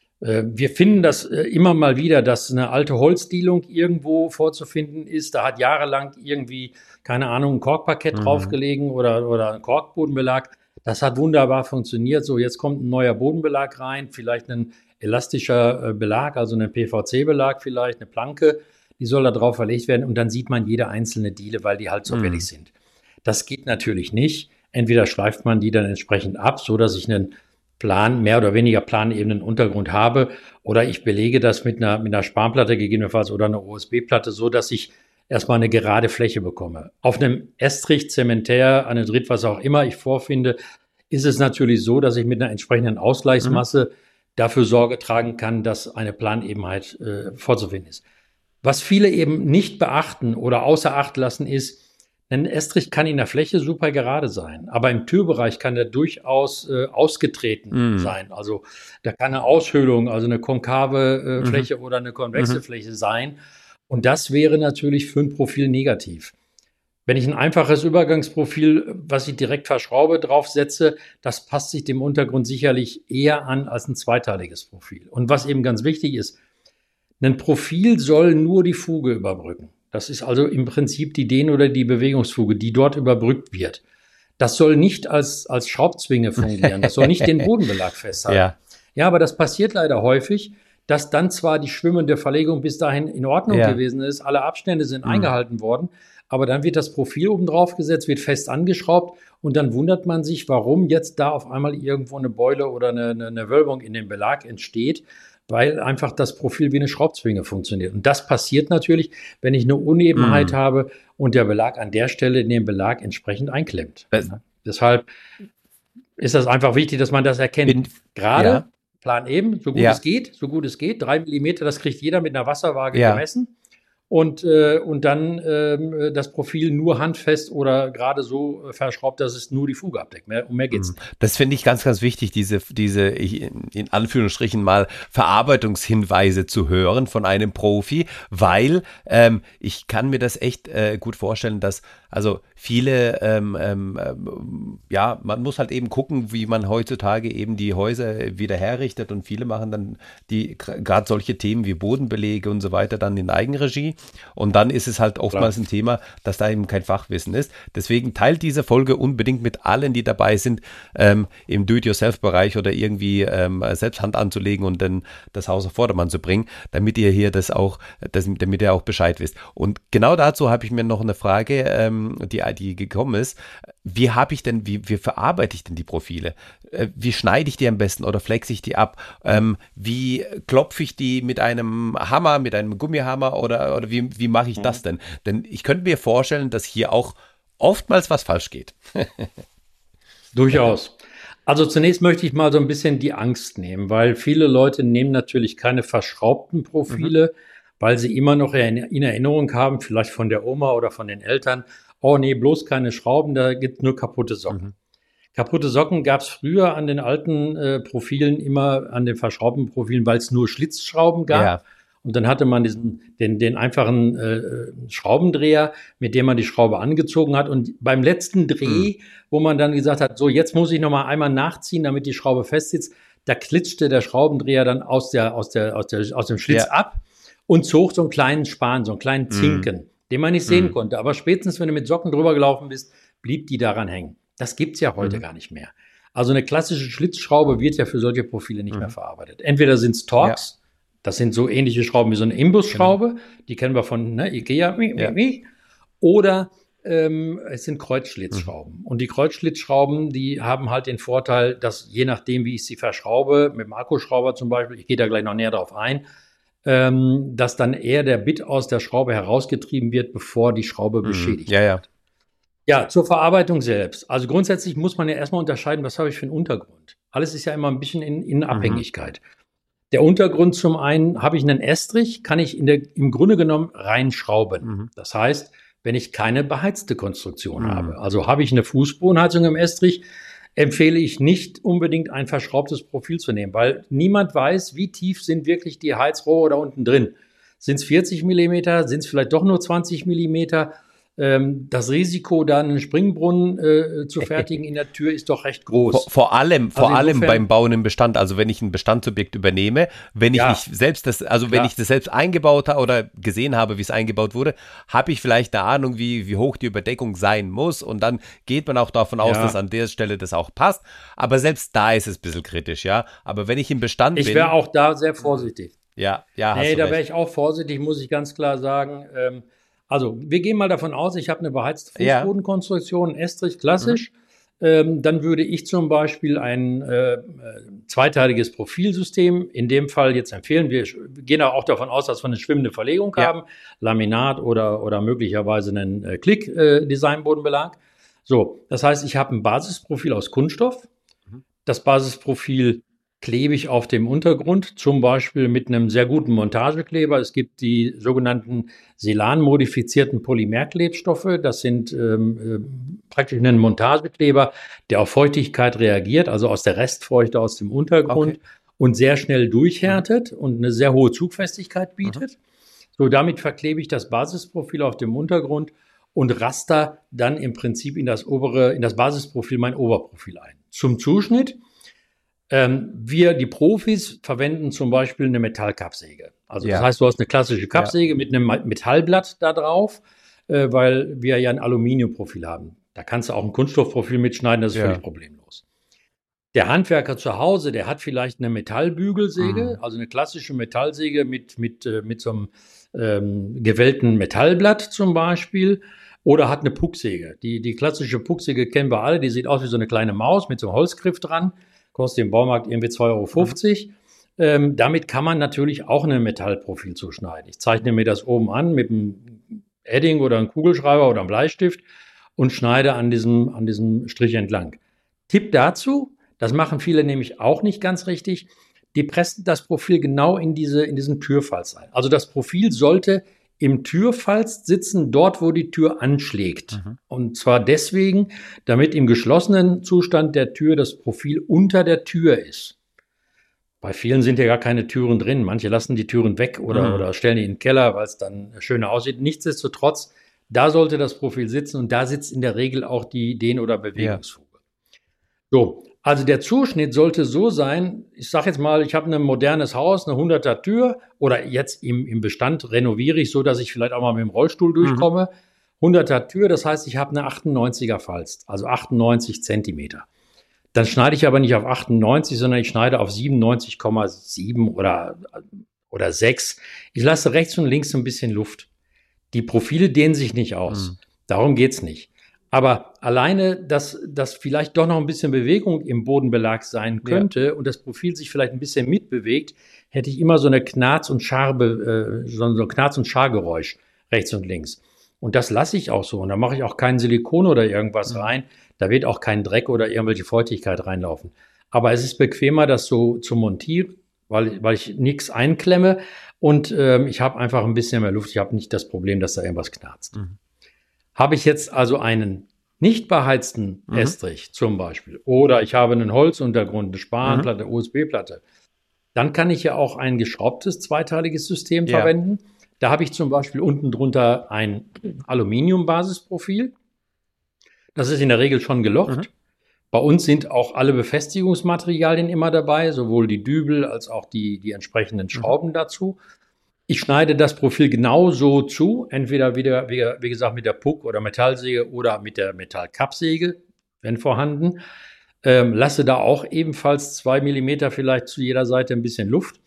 Wir finden das immer mal wieder, dass eine alte Holzdielung irgendwo vorzufinden ist. Da hat jahrelang irgendwie, keine Ahnung, ein Korkparkett mhm. draufgelegen oder, oder ein Korkbodenbelag. Das hat wunderbar funktioniert. So, jetzt kommt ein neuer Bodenbelag rein, vielleicht ein elastischer Belag, also ein P V C-Belag vielleicht, eine Planke, die soll da drauf verlegt werden und dann sieht man jede einzelne Diele, weil die halt so mhm. billig sind. Das geht natürlich nicht. Entweder schleift man die dann entsprechend ab, so dass ich einen Plan, mehr oder weniger planebenen Untergrund habe, oder ich belege das mit einer, mit einer Spanplatte gegebenenfalls oder einer O S B-Platte, so dass ich erstmal eine gerade Fläche bekomme. Auf einem Estrich, Zementär, Anhydrit, was auch immer ich vorfinde, ist es natürlich so, dass ich mit einer entsprechenden Ausgleichsmasse mhm. dafür Sorge tragen kann, dass eine Planebenheit äh, vorzufinden ist. Was viele eben nicht beachten oder außer Acht lassen ist, ein Estrich kann in der Fläche super gerade sein, aber im Türbereich kann er durchaus äh, ausgetreten mm. sein. Also da kann eine Aushöhlung, also eine konkave äh, mhm. Fläche oder eine konvexe mhm. Fläche sein. Und das wäre natürlich für ein Profil negativ. Wenn ich ein einfaches Übergangsprofil, was ich direkt verschraube, draufsetze, das passt sich dem Untergrund sicherlich eher an als ein zweiteiliges Profil. Und was eben ganz wichtig ist, ein Profil soll nur die Fuge überbrücken. Das ist also im Prinzip die Dehn- oder die Bewegungsfuge, die dort überbrückt wird. Das soll nicht als, als Schraubzwinge fungieren. Das soll nicht den Bodenbelag festhalten. Ja. ja, aber das passiert leider häufig, dass dann zwar die schwimmende Verlegung bis dahin in Ordnung ja. gewesen ist, alle Abstände sind mhm. eingehalten worden, aber dann wird das Profil oben drauf gesetzt, wird fest angeschraubt und dann wundert man sich, warum jetzt da auf einmal irgendwo eine Beule oder eine, eine, eine Wölbung in dem Belag entsteht, weil einfach das Profil wie eine Schraubzwinge funktioniert. Und das passiert natürlich, wenn ich eine Unebenheit mm. habe und der Belag an der Stelle in den Belag entsprechend einklemmt. Das, Deshalb ist das einfach wichtig, dass man das erkennt. Bin, Gerade ja. planeben, so gut ja. es geht, so gut es geht. Drei Millimeter, das kriegt jeder mit einer Wasserwaage ja. gemessen. Und, äh, und dann äh, das Profil nur handfest oder gerade so verschraubt, dass es nur die Fuge abdeckt. Mehr, um mehr geht's nicht. Das finde ich ganz, ganz wichtig, diese, diese in Anführungsstrichen mal Verarbeitungshinweise zu hören von einem Profi, weil ähm, ich kann mir das echt äh, gut vorstellen, dass also viele, ähm, ähm, ja, man muss halt eben gucken, wie man heutzutage eben die Häuser wieder herrichtet und viele machen dann die gerade solche Themen wie Bodenbelege und so weiter dann in Eigenregie. Und dann ist es halt oftmals ein Thema, dass da eben kein Fachwissen ist. Deswegen teilt diese Folge unbedingt mit allen, die dabei sind, ähm, im Do-it-yourself-Bereich oder irgendwie ähm, selbst Hand anzulegen und dann das Haus auf Vordermann zu bringen, damit ihr hier das auch, das, damit ihr auch Bescheid wisst. Und genau dazu habe ich mir noch eine Frage, ähm, die, die gekommen ist. Wie habe ich denn, wie, wie verarbeite ich denn die Profile? Äh, wie schneide ich die am besten oder flexe ich die ab? Ähm, wie klopfe ich die mit einem Hammer, mit einem Gummihammer oder, oder wie, wie mache ich das denn? Denn ich könnte mir vorstellen, dass hier auch oftmals was falsch geht. Durchaus. Also zunächst möchte ich mal so ein bisschen die Angst nehmen, weil viele Leute nehmen natürlich keine verschraubten Profile, mhm. weil sie immer noch in Erinnerung haben, vielleicht von der Oma oder von den Eltern, oh nee, bloß keine Schrauben, da gibt es nur kaputte Socken. Mhm. Kaputte Socken gab es früher an den alten äh, Profilen immer, an den verschraubten Profilen, weil es nur Schlitzschrauben gab. Ja. Und dann hatte man diesen, den, den einfachen äh, Schraubendreher, mit dem man die Schraube angezogen hat. Und beim letzten Dreh, mhm. wo man dann gesagt hat, so jetzt muss ich noch mal einmal nachziehen, damit die Schraube fest sitzt, da klitschte der Schraubendreher dann aus, der, aus, der, aus, der, aus dem Schlitz ja. ab und zog so einen kleinen Span, so einen kleinen Zinken, mhm. den man nicht sehen mhm. konnte. Aber spätestens, wenn du mit Socken drüber gelaufen bist, blieb die daran hängen. Das gibt's ja heute mhm. gar nicht mehr. Also eine klassische Schlitzschraube wird ja für solche Profile nicht mhm. mehr verarbeitet. Entweder sind es Torx, ja. das sind so ähnliche Schrauben wie so eine Imbusschraube, genau. die kennen wir von ne, Ikea, ja. oder ähm, es sind Kreuzschlitzschrauben. Mhm. Und die Kreuzschlitzschrauben, die haben halt den Vorteil, dass je nachdem, wie ich sie verschraube, mit dem Akkuschrauber zum Beispiel, ich gehe da gleich noch näher drauf ein, ähm, dass dann eher der Bit aus der Schraube herausgetrieben wird, bevor die Schraube mhm. beschädigt ja, ja. wird. Ja, zur Verarbeitung selbst. Also grundsätzlich muss man ja erstmal unterscheiden, was habe ich für einen Untergrund. Alles ist ja immer ein bisschen in, in Abhängigkeit. Mhm. Der Untergrund zum einen, habe ich einen Estrich, kann ich in der, im Grunde genommen reinschrauben. Mhm. Das heißt, wenn ich keine beheizte Konstruktion mhm. habe, also habe ich eine Fußbodenheizung im Estrich, empfehle ich nicht unbedingt ein verschraubtes Profil zu nehmen, weil niemand weiß, wie tief sind wirklich die Heizrohre da unten drin. Sind es vierzig Millimeter, sind es vielleicht doch nur zwanzig Millimeter? Das Risiko, da einen Springbrunnen äh, zu fertigen in der Tür, ist doch recht groß. Vor, vor allem, vor also allem beim Bauen im Bestand. Also wenn ich ein Bestandsobjekt übernehme, wenn ich ja, nicht selbst das, also klar. wenn ich das selbst eingebaut habe oder gesehen habe, wie es eingebaut wurde, habe ich vielleicht eine Ahnung, wie, wie hoch die Überdeckung sein muss. Und dann geht man auch davon aus, ja. dass an der Stelle das auch passt. Aber selbst da ist es ein bisschen kritisch, ja. Aber wenn ich im Bestand ich bin. Ich wäre auch da sehr vorsichtig. Ja, ja. Nee, da wäre ich auch vorsichtig, muss ich ganz klar sagen. Ähm, Also, wir gehen mal davon aus, ich habe eine beheizte Fußbodenkonstruktion, ja. Estrich, klassisch. Mhm. Ähm, dann würde ich zum Beispiel ein äh, zweiteiliges Profilsystem in dem Fall jetzt empfehlen. Wir gehen auch davon aus, dass wir eine schwimmende Verlegung ja. haben, Laminat oder, oder möglicherweise einen äh, Klick-Designbodenbelag. Äh, so, das heißt, ich habe ein Basisprofil aus Kunststoff. Mhm. Das Basisprofil klebe ich auf dem Untergrund, zum Beispiel mit einem sehr guten Montagekleber. Es gibt die sogenannten Celan-modifizierten Polymerklebstoffe. Das sind ähm, äh, praktisch ein Montagekleber, der auf Feuchtigkeit reagiert, also aus der Restfeuchte aus dem Untergrund okay. und sehr schnell durchhärtet mhm. und eine sehr hohe Zugfestigkeit bietet. Mhm. So, damit verklebe ich das Basisprofil auf dem Untergrund und raster dann im Prinzip in das obere, in das Basisprofil mein Oberprofil ein. Zum Zuschnitt. Ähm, wir, die Profis, verwenden zum Beispiel eine Metallkappsäge. Also ja. das heißt, du hast eine klassische Kappsäge ja. mit einem Metallblatt da drauf, äh, weil wir ja ein Aluminiumprofil haben. Da kannst du auch ein Kunststoffprofil mitschneiden, das ist ja. völlig problemlos. Der Handwerker zu Hause, der hat vielleicht eine Metallbügelsäge, mhm. also eine klassische Metallsäge mit, mit, äh, mit so einem ähm, gewellten Metallblatt zum Beispiel. Oder hat eine Pucksäge. Die, die klassische Pucksäge kennen wir alle, die sieht aus wie so eine kleine Maus mit so einem Holzgriff dran. Kostet im Baumarkt irgendwie zwei Euro fünfzig. Mhm. Ähm, damit kann man natürlich auch ein Metallprofil zuschneiden. Ich zeichne mir das oben an mit einem Edding oder einem Kugelschreiber oder einem Bleistift und schneide an diesem, an diesem Strich entlang. Tipp dazu, das machen viele nämlich auch nicht ganz richtig, die pressen das Profil genau in, diese, in diesen Türfalz ein. Also das Profil sollte im Türfalz sitzen, dort, wo die Tür anschlägt. Mhm. Und zwar deswegen, damit im geschlossenen Zustand der Tür das Profil unter der Tür ist. Bei vielen sind ja gar keine Türen drin. Manche lassen die Türen weg oder, mhm. oder stellen die in den Keller, weil es dann schöner aussieht. Nichtsdestotrotz, da sollte das Profil sitzen und da sitzt in der Regel auch die Dehn- oder Bewegungsfuge. Ja. So, also der Zuschnitt sollte so sein, ich sage jetzt mal, ich habe ein modernes Haus, eine hunderter Tür oder jetzt im, im Bestand renoviere ich so, dass ich vielleicht auch mal mit dem Rollstuhl durchkomme. Mhm. hunderter Tür, das heißt, ich habe eine achtundneunziger Falst, also achtundneunzig Zentimeter. Dann schneide ich aber nicht auf achtundneunzig, sondern ich schneide auf siebenundneunzig Komma sieben oder, oder sechs. Ich lasse rechts und links ein bisschen Luft. Die Profile dehnen sich nicht aus. Mhm. Darum geht's nicht. Aber alleine, dass, dass vielleicht doch noch ein bisschen Bewegung im Bodenbelag sein könnte ja. und das Profil sich vielleicht ein bisschen mitbewegt, hätte ich immer so eine Knarz- und Scharbe, äh, so ein Knarz- und Schargeräusch rechts und links. Und das lasse ich auch so. Und da mache ich auch kein Silikon oder irgendwas mhm. rein. Da wird auch kein Dreck oder irgendwelche Feuchtigkeit reinlaufen. Aber es ist bequemer, das so zu montieren, weil, weil ich nichts einklemme und ähm, ich habe einfach ein bisschen mehr Luft. Ich habe nicht das Problem, dass da irgendwas knarzt. Mhm. Habe ich jetzt also einen nicht beheizten mhm. Estrich zum Beispiel oder ich habe einen Holzuntergrund, eine Spanplatte, mhm. U S B-Platte, dann kann ich ja auch ein geschraubtes zweiteiliges System ja. verwenden. Da habe ich zum Beispiel unten drunter ein Aluminium-Basisprofil. Das ist in der Regel schon gelocht. Mhm. Bei uns sind auch alle Befestigungsmaterialien immer dabei, sowohl die Dübel als auch die, die entsprechenden Schrauben mhm. dazu. Ich schneide das Profil genauso zu, entweder wieder, wie, wie gesagt, mit der Puck- oder Metallsäge oder mit der Metallkappsäge, wenn vorhanden. Ähm, lasse da auch ebenfalls zwei Millimeter vielleicht zu jeder Seite ein bisschen Luft.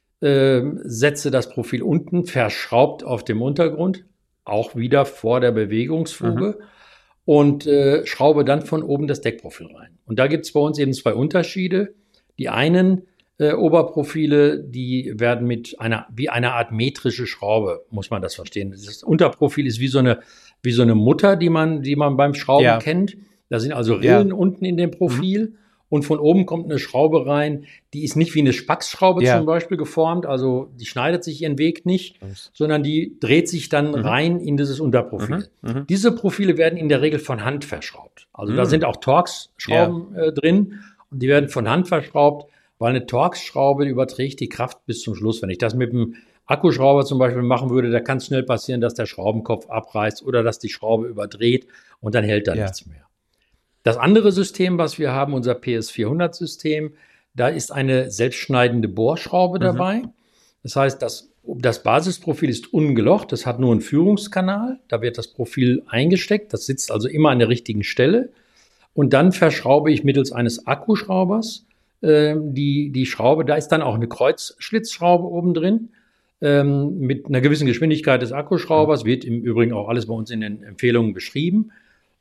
Ähm, setze das Profil unten, verschraubt auf dem Untergrund, auch wieder vor der Bewegungsfuge. Mhm. Und äh, schraube dann von oben das Deckprofil rein. Und da gibt es bei uns eben zwei Unterschiede. Die einen äh, Oberprofile, die werden mit einer, wie einer Art metrische Schraube, muss man das verstehen. Das Unterprofil ist wie so eine, wie so eine Mutter, die man, die man beim Schrauben ja. kennt. Da sind also Rillen ja. unten in dem Profil. Mhm. Und von oben kommt eine Schraube rein, die ist nicht wie eine Spaxschraube ja. zum Beispiel geformt, also die schneidet sich ihren Weg nicht, Was? sondern die dreht sich dann mhm. rein in dieses Unterprofil. Mhm. Mhm. Diese Profile werden in der Regel von Hand verschraubt. Also mhm. da sind auch Torx-Schrauben ja. äh, drin und die werden von Hand verschraubt, weil eine Torx-Schraube überträgt die Kraft bis zum Schluss. Wenn ich das mit einem Akkuschrauber zum Beispiel machen würde, da kann es schnell passieren, dass der Schraubenkopf abreißt oder dass die Schraube überdreht und dann hält da ja. nichts mehr. Das andere System, was wir haben, unser P S vierhundert System, da ist eine selbstschneidende Bohrschraube mhm. dabei. Das heißt, das, das Basisprofil ist ungelocht, das hat nur einen Führungskanal, da wird das Profil eingesteckt, das sitzt also immer an der richtigen Stelle. Und dann verschraube ich mittels eines Akkuschraubers äh, die, die Schraube, da ist dann auch eine Kreuzschlitzschraube oben drin, ähm, mit einer gewissen Geschwindigkeit des Akkuschraubers, wird im Übrigen auch alles bei uns in den Empfehlungen beschrieben.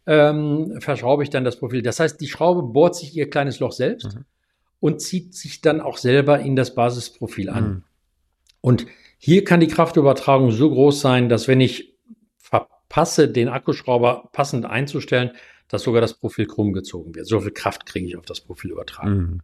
Ähm, verschraube ich dann das Profil. Das heißt, die Schraube bohrt sich ihr kleines Loch selbst mhm. und zieht sich dann auch selber in das Basisprofil an. Mhm. Und hier kann die Kraftübertragung so groß sein, dass wenn ich verpasse, den Akkuschrauber passend einzustellen, dass sogar das Profil krumm gezogen wird. So viel Kraft kriege ich auf das Profil übertragen. Mhm.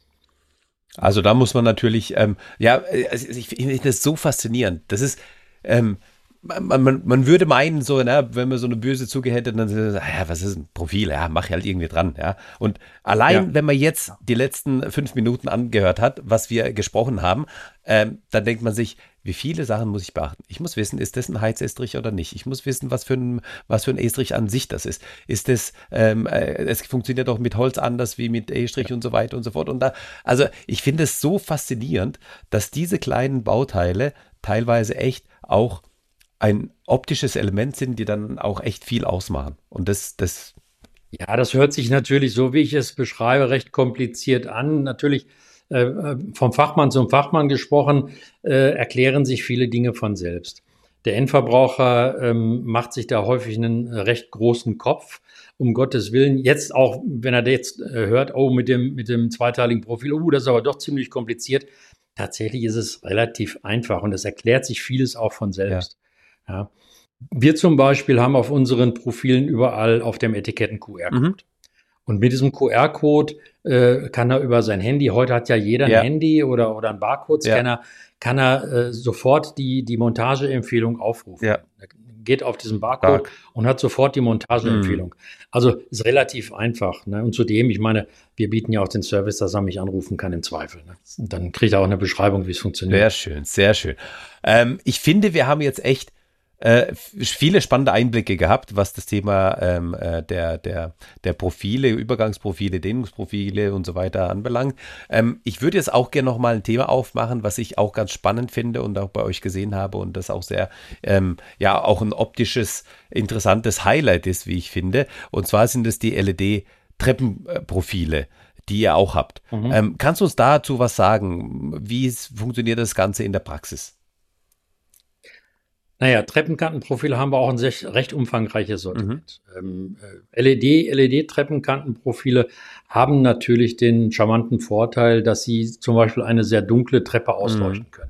Also da muss man natürlich, ähm, ja, also ich finde das so faszinierend. Das ist, ähm, Man, man, man würde meinen, so, ne, wenn man so eine böse Zunge hätte, dann so, ja, was ist ein Profil? Ja, mach ich halt irgendwie dran, ja. Und allein, ja. wenn man jetzt die letzten fünf Minuten angehört hat, was wir gesprochen haben, ähm, dann denkt man sich, wie viele Sachen muss ich beachten? Ich muss wissen, ist das ein Heizestrich oder nicht? Ich muss wissen, was für ein, was für ein Estrich an sich das ist. Ist das, ähm, äh, es funktioniert auch mit Holz anders wie mit Estrich ja. und so weiter und so fort. Und da, also ich finde es so faszinierend, dass diese kleinen Bauteile teilweise echt auch ein optisches Element sind, die dann auch echt viel ausmachen. Und das, das. Ja, das hört sich natürlich, so wie ich es beschreibe, recht kompliziert an. Natürlich äh, vom Fachmann zum Fachmann gesprochen, äh, erklären sich viele Dinge von selbst. Der Endverbraucher ähm, macht sich da häufig einen recht großen Kopf, um Gottes Willen. Jetzt auch, wenn er jetzt äh, hört, oh, mit dem, mit dem zweiteiligen Profil, oh, das ist aber doch ziemlich kompliziert. Tatsächlich ist es relativ einfach und es erklärt sich vieles auch von selbst. Ja. Ja. Wir zum Beispiel haben auf unseren Profilen überall auf dem Etikett einen Q R-Code. Mhm. Und mit diesem Q R-Code äh, kann er über sein Handy, heute hat ja jeder ein ja. Handy oder, oder einen Barcode-Scanner, ja. kann er äh, sofort die, die Montageempfehlung aufrufen. Ja. Er geht auf diesen Barcode Dark. und hat sofort die Montageempfehlung. Mhm. Also ist relativ einfach. Ne? Und zudem, ich meine, wir bieten ja auch den Service, dass er mich anrufen kann im Zweifel. Ne? Und dann kriegt er auch eine Beschreibung, wie es funktioniert. Sehr schön, sehr schön. Ähm, ich finde, wir haben jetzt echt äh, viele spannende Einblicke gehabt, was das Thema ähm, äh, der, der, der Profile, Übergangsprofile, Dehnungsprofile und so weiter anbelangt. Ähm, ich würde jetzt auch gerne nochmal ein Thema aufmachen, was ich auch ganz spannend finde und auch bei euch gesehen habe und das auch sehr, ähm, ja, auch ein optisches, interessantes Highlight ist, wie ich finde. Und zwar sind es die L E D-Treppenprofile, die ihr auch habt. Mhm. Ähm, kannst du uns dazu was sagen? Wie es, funktioniert das Ganze in der Praxis? Naja, Treppenkantenprofile haben wir auch ein sehr, recht umfangreiches Sortiment. Mhm. Ähm, äh, L E D, L E D-Treppenkantenprofile haben natürlich den charmanten Vorteil, dass sie zum Beispiel eine sehr dunkle Treppe ausleuchten Mhm. können.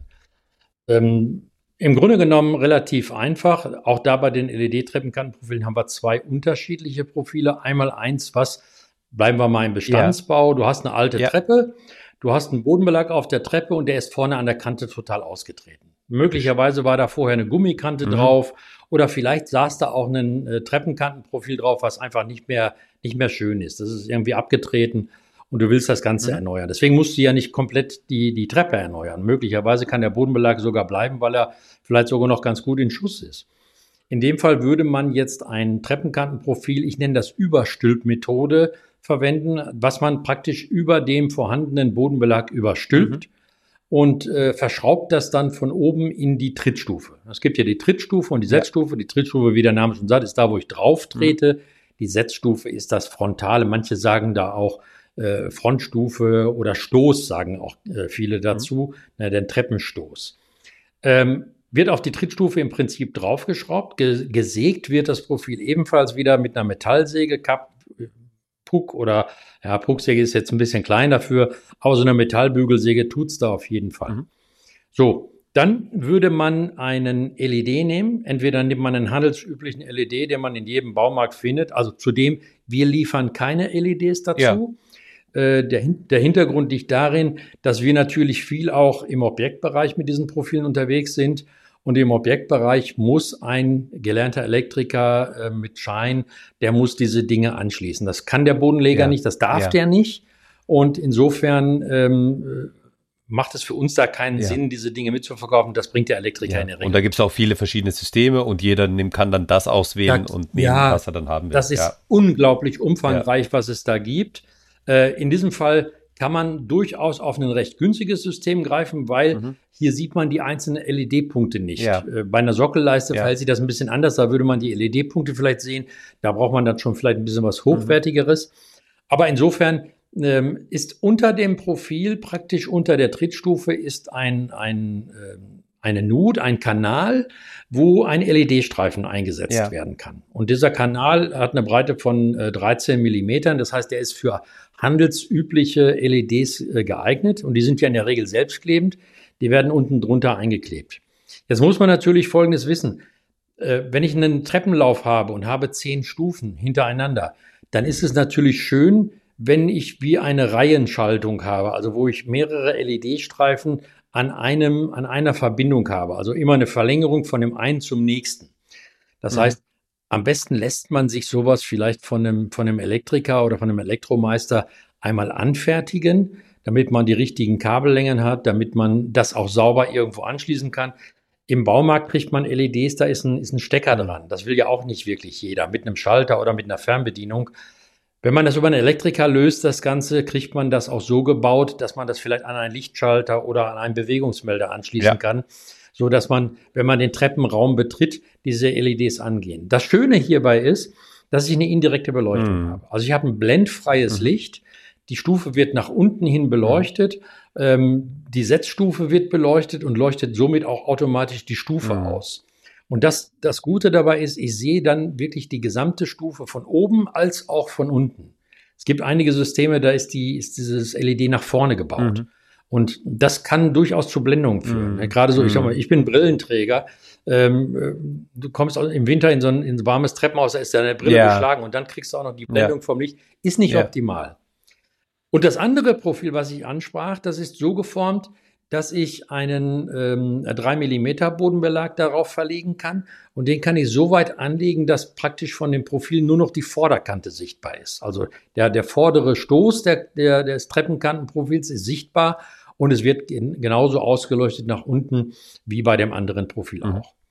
Ähm, Im Grunde genommen relativ einfach. Auch da bei den L E D-Treppenkantenprofilen haben wir zwei unterschiedliche Profile. Einmal eins, was, bleiben wir mal im Bestandsbau, du hast eine alte Ja. Treppe, du hast einen Bodenbelag auf der Treppe und der ist vorne an der Kante total ausgetreten. Möglicherweise war da vorher eine Gummikante Mhm. drauf oder vielleicht saß da auch ein äh, Treppenkantenprofil drauf, was einfach nicht mehr, nicht mehr schön ist. Das ist irgendwie abgetreten und du willst das Ganze Mhm. erneuern. Deswegen musst du ja nicht komplett die, die Treppe erneuern. Möglicherweise kann der Bodenbelag sogar bleiben, weil er vielleicht sogar noch ganz gut in Schuss ist. In dem Fall würde man jetzt ein Treppenkantenprofil, ich nenne das Überstülpmethode, verwenden, was man praktisch über dem vorhandenen Bodenbelag überstülpt. Mhm. Und äh, verschraubt das dann von oben in die Trittstufe. Es gibt ja die Trittstufe und die Setzstufe. Ja. Die Trittstufe, wie der Name schon sagt, ist da, wo ich drauf trete. Mhm. Die Setzstufe ist das Frontale. Manche sagen da auch äh, Frontstufe oder Stoß, sagen auch äh, viele dazu, mhm. Na, den Treppenstoß. Ähm, wird auf die Trittstufe im Prinzip draufgeschraubt. Ge- gesägt wird das Profil ebenfalls wieder mit einer Metallsäge, Kap- Puck oder, ja, Pucksäge ist jetzt ein bisschen klein dafür, aber so eine Metallbügelsäge tut's da auf jeden Fall. Mhm. So, dann würde man einen L E D nehmen. Entweder nimmt man einen handelsüblichen L E D, den man in jedem Baumarkt findet. Also zudem, wir liefern keine L E Ds dazu. Ja. Äh, der, der Hintergrund liegt darin, dass wir natürlich viel auch im Objektbereich mit diesen Profilen unterwegs sind. Und im Objektbereich muss ein gelernter Elektriker äh, mit Schein, der muss diese Dinge anschließen. Das kann der Bodenleger ja. nicht, das darf ja. der nicht. Und insofern ähm, macht es für uns da keinen ja. Sinn, diese Dinge mitzuverkaufen. Das bringt der Elektriker ja. in der Regel. Und da gibt es auch viele verschiedene Systeme und jeder kann dann das auswählen das, und nehmen, ja, was er dann haben will. Das ist ja. unglaublich umfangreich, ja. was es da gibt. Äh, in diesem Fall kann man durchaus auf ein recht günstiges System greifen, weil mhm. hier sieht man die einzelnen L E D-Punkte nicht. Ja. Äh, bei einer Sockelleiste ja. verhält sich das ein bisschen anders, da würde man die L E D-Punkte vielleicht sehen. Da braucht man dann schon vielleicht ein bisschen was Hochwertigeres. Mhm. Aber insofern ähm, ist unter dem Profil, praktisch unter der Trittstufe, ist ein, ein, äh, eine Nut, ein Kanal, wo ein L E D-Streifen eingesetzt ja. werden kann. Und dieser Kanal hat eine Breite von äh, dreizehn Millimetern. Das heißt, der ist für handelsübliche L E Ds äh, geeignet. Und die sind ja in der Regel selbstklebend. Die werden unten drunter eingeklebt. Jetzt muss man natürlich Folgendes wissen. Äh, wenn ich einen Treppenlauf habe und habe zehn Stufen hintereinander, dann ist es natürlich schön, wenn ich wie eine Reihenschaltung habe, also wo ich mehrere L E D-Streifen an einem, an einer Verbindung habe, also immer eine Verlängerung von dem einen zum nächsten. Das mhm. heißt, am besten lässt man sich sowas vielleicht von einem, von einem Elektriker oder von einem Elektromeister einmal anfertigen, damit man die richtigen Kabellängen hat, damit man das auch sauber irgendwo anschließen kann. Im Baumarkt kriegt man L E Ds, da ist ein, ist ein Stecker dran. Das will ja auch nicht wirklich jeder, mit einem Schalter oder mit einer Fernbedienung. Wenn man das über einen Elektriker löst, das Ganze, kriegt man das auch so gebaut, dass man das vielleicht an einen Lichtschalter oder an einen Bewegungsmelder anschließen ja. kann, so dass man, wenn man den Treppenraum betritt, diese L E Ds angehen. Das Schöne hierbei ist, dass ich eine indirekte Beleuchtung mhm. habe. Also ich habe ein blendfreies mhm. Licht. Die Stufe wird nach unten hin beleuchtet. Mhm. Ähm, die Setzstufe wird beleuchtet und leuchtet somit auch automatisch die Stufe mhm. aus. Und das, das Gute dabei ist, ich sehe dann wirklich die gesamte Stufe von oben als auch von unten. Es gibt einige Systeme, da ist, die, ist dieses L E D nach vorne gebaut. Mhm. Und das kann durchaus zu Blendungen führen. Mhm. Gerade so, ich sag mal, ich bin Brillenträger. Ähm, du kommst im Winter in so ein, in so ein warmes Treppenhaus, da ist deine Brille ja. beschlagen und dann kriegst du auch noch die Blendung ja. vom Licht. Ist nicht ja. optimal. Und das andere Profil, was ich ansprach, das ist so geformt, dass ich einen ähm, drei Millimeter Bodenbelag darauf verlegen kann. Und den kann ich so weit anlegen, dass praktisch von dem Profil nur noch die Vorderkante sichtbar ist. Also der, der vordere Stoß der, der, des Treppenkantenprofils ist sichtbar und es wird gen- genauso ausgeleuchtet nach unten wie bei dem anderen Profil mhm. auch.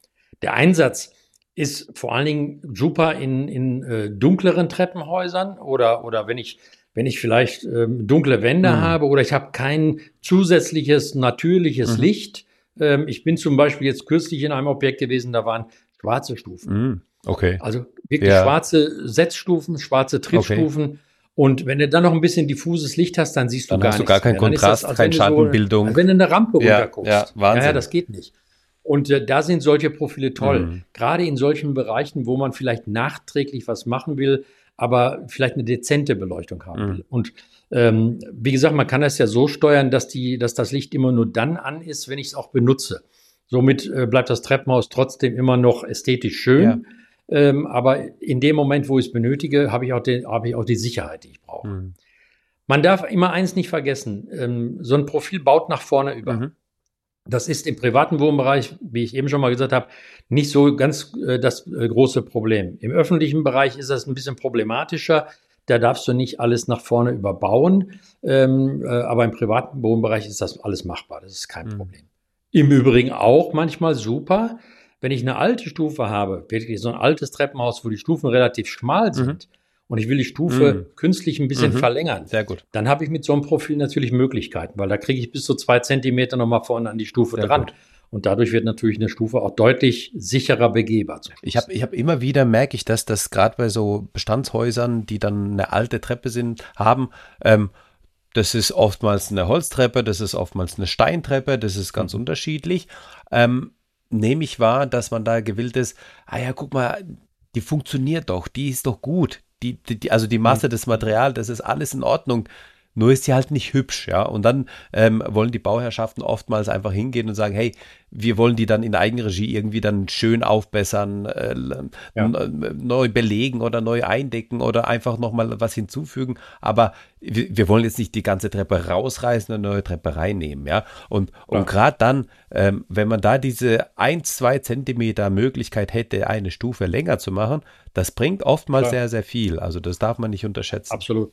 Der Einsatz ist vor allen Dingen super in, in äh, dunkleren Treppenhäusern oder, oder wenn ich, wenn ich vielleicht ähm, dunkle Wände Mhm. habe oder ich habe kein zusätzliches natürliches Mhm. Licht. Ähm, ich bin zum Beispiel jetzt kürzlich in einem Objekt gewesen, da waren schwarze Stufen. Mhm. Okay. Also wirklich Ja. schwarze Setzstufen, schwarze Trittstufen. Und wenn du dann noch ein bisschen diffuses Licht hast, dann siehst du Dann gar hast du nichts gar keinen mehr. Dann ist Kontrast, das, als keine wenn du so, Schattenbildung. als wenn du eine Rampe Ja, runterguckst. ja, Wahnsinn. Ja, ja, das geht nicht. Und äh, da sind solche Profile toll. Mhm. Gerade in solchen Bereichen, wo man vielleicht nachträglich was machen will, aber vielleicht eine dezente Beleuchtung haben Mhm. will. Und ähm, wie gesagt, man kann das ja so steuern, dass, die, dass das Licht immer nur dann an ist, wenn ich es auch benutze. Somit äh, bleibt das Treppenhaus trotzdem immer noch ästhetisch schön. Ja. Ähm, aber in dem Moment, wo ich es benötige, habe ich auch den, habe ich auch die Sicherheit, die ich brauche. Mhm. Man darf immer eins nicht vergessen. Ähm, so ein Profil baut nach vorne über. Mhm. Das ist im privaten Wohnbereich, wie ich eben schon mal gesagt habe, nicht so ganz äh, das äh, große Problem. Im öffentlichen Bereich ist das ein bisschen problematischer. Da darfst du nicht alles nach vorne überbauen. Ähm, äh, aber im privaten Wohnbereich ist das alles machbar. Das ist kein Mhm. Problem. Im Übrigen auch manchmal super, wenn ich eine alte Stufe habe, wirklich so ein altes Treppenhaus, wo die Stufen relativ schmal sind, und ich will die Stufe Mhm. künstlich ein bisschen Mhm. verlängern, Sehr gut. dann habe ich mit so einem Profil natürlich Möglichkeiten, weil da kriege ich bis zu zwei Zentimeter nochmal vorne an die Stufe Sehr dran. gut. Und dadurch wird natürlich eine Stufe auch deutlich sicherer begehbar. zum Ich Schluss. habe ich hab immer wieder, merke ich, dass das gerade bei so Bestandshäusern, die dann eine alte Treppe sind, haben, ähm, das ist oftmals eine Holztreppe, das ist oftmals eine Steintreppe, das ist ganz Mhm. unterschiedlich. Ähm, nehme ich wahr, dass man da gewillt ist, ah ja, guck mal, die funktioniert doch, die ist doch gut. Die, die, die, also die Masse, Mhm. das Material, das ist alles in Ordnung. Nur ist sie halt nicht hübsch, ja. Und dann ähm, wollen die Bauherrschaften oftmals einfach hingehen und sagen, hey, wir wollen die dann in Eigenregie irgendwie dann schön aufbessern, äh, Ja. n- neu belegen oder neu eindecken oder einfach nochmal was hinzufügen. Aber wir, wir wollen jetzt nicht die ganze Treppe rausreißen und eine neue Treppe reinnehmen, ja. Und, und Klar. gerade dann, ähm, wenn man da diese ein, zwei Zentimeter Möglichkeit hätte, eine Stufe länger zu machen, das bringt oftmals Klar. sehr, sehr viel. Also das darf man nicht unterschätzen. Absolut.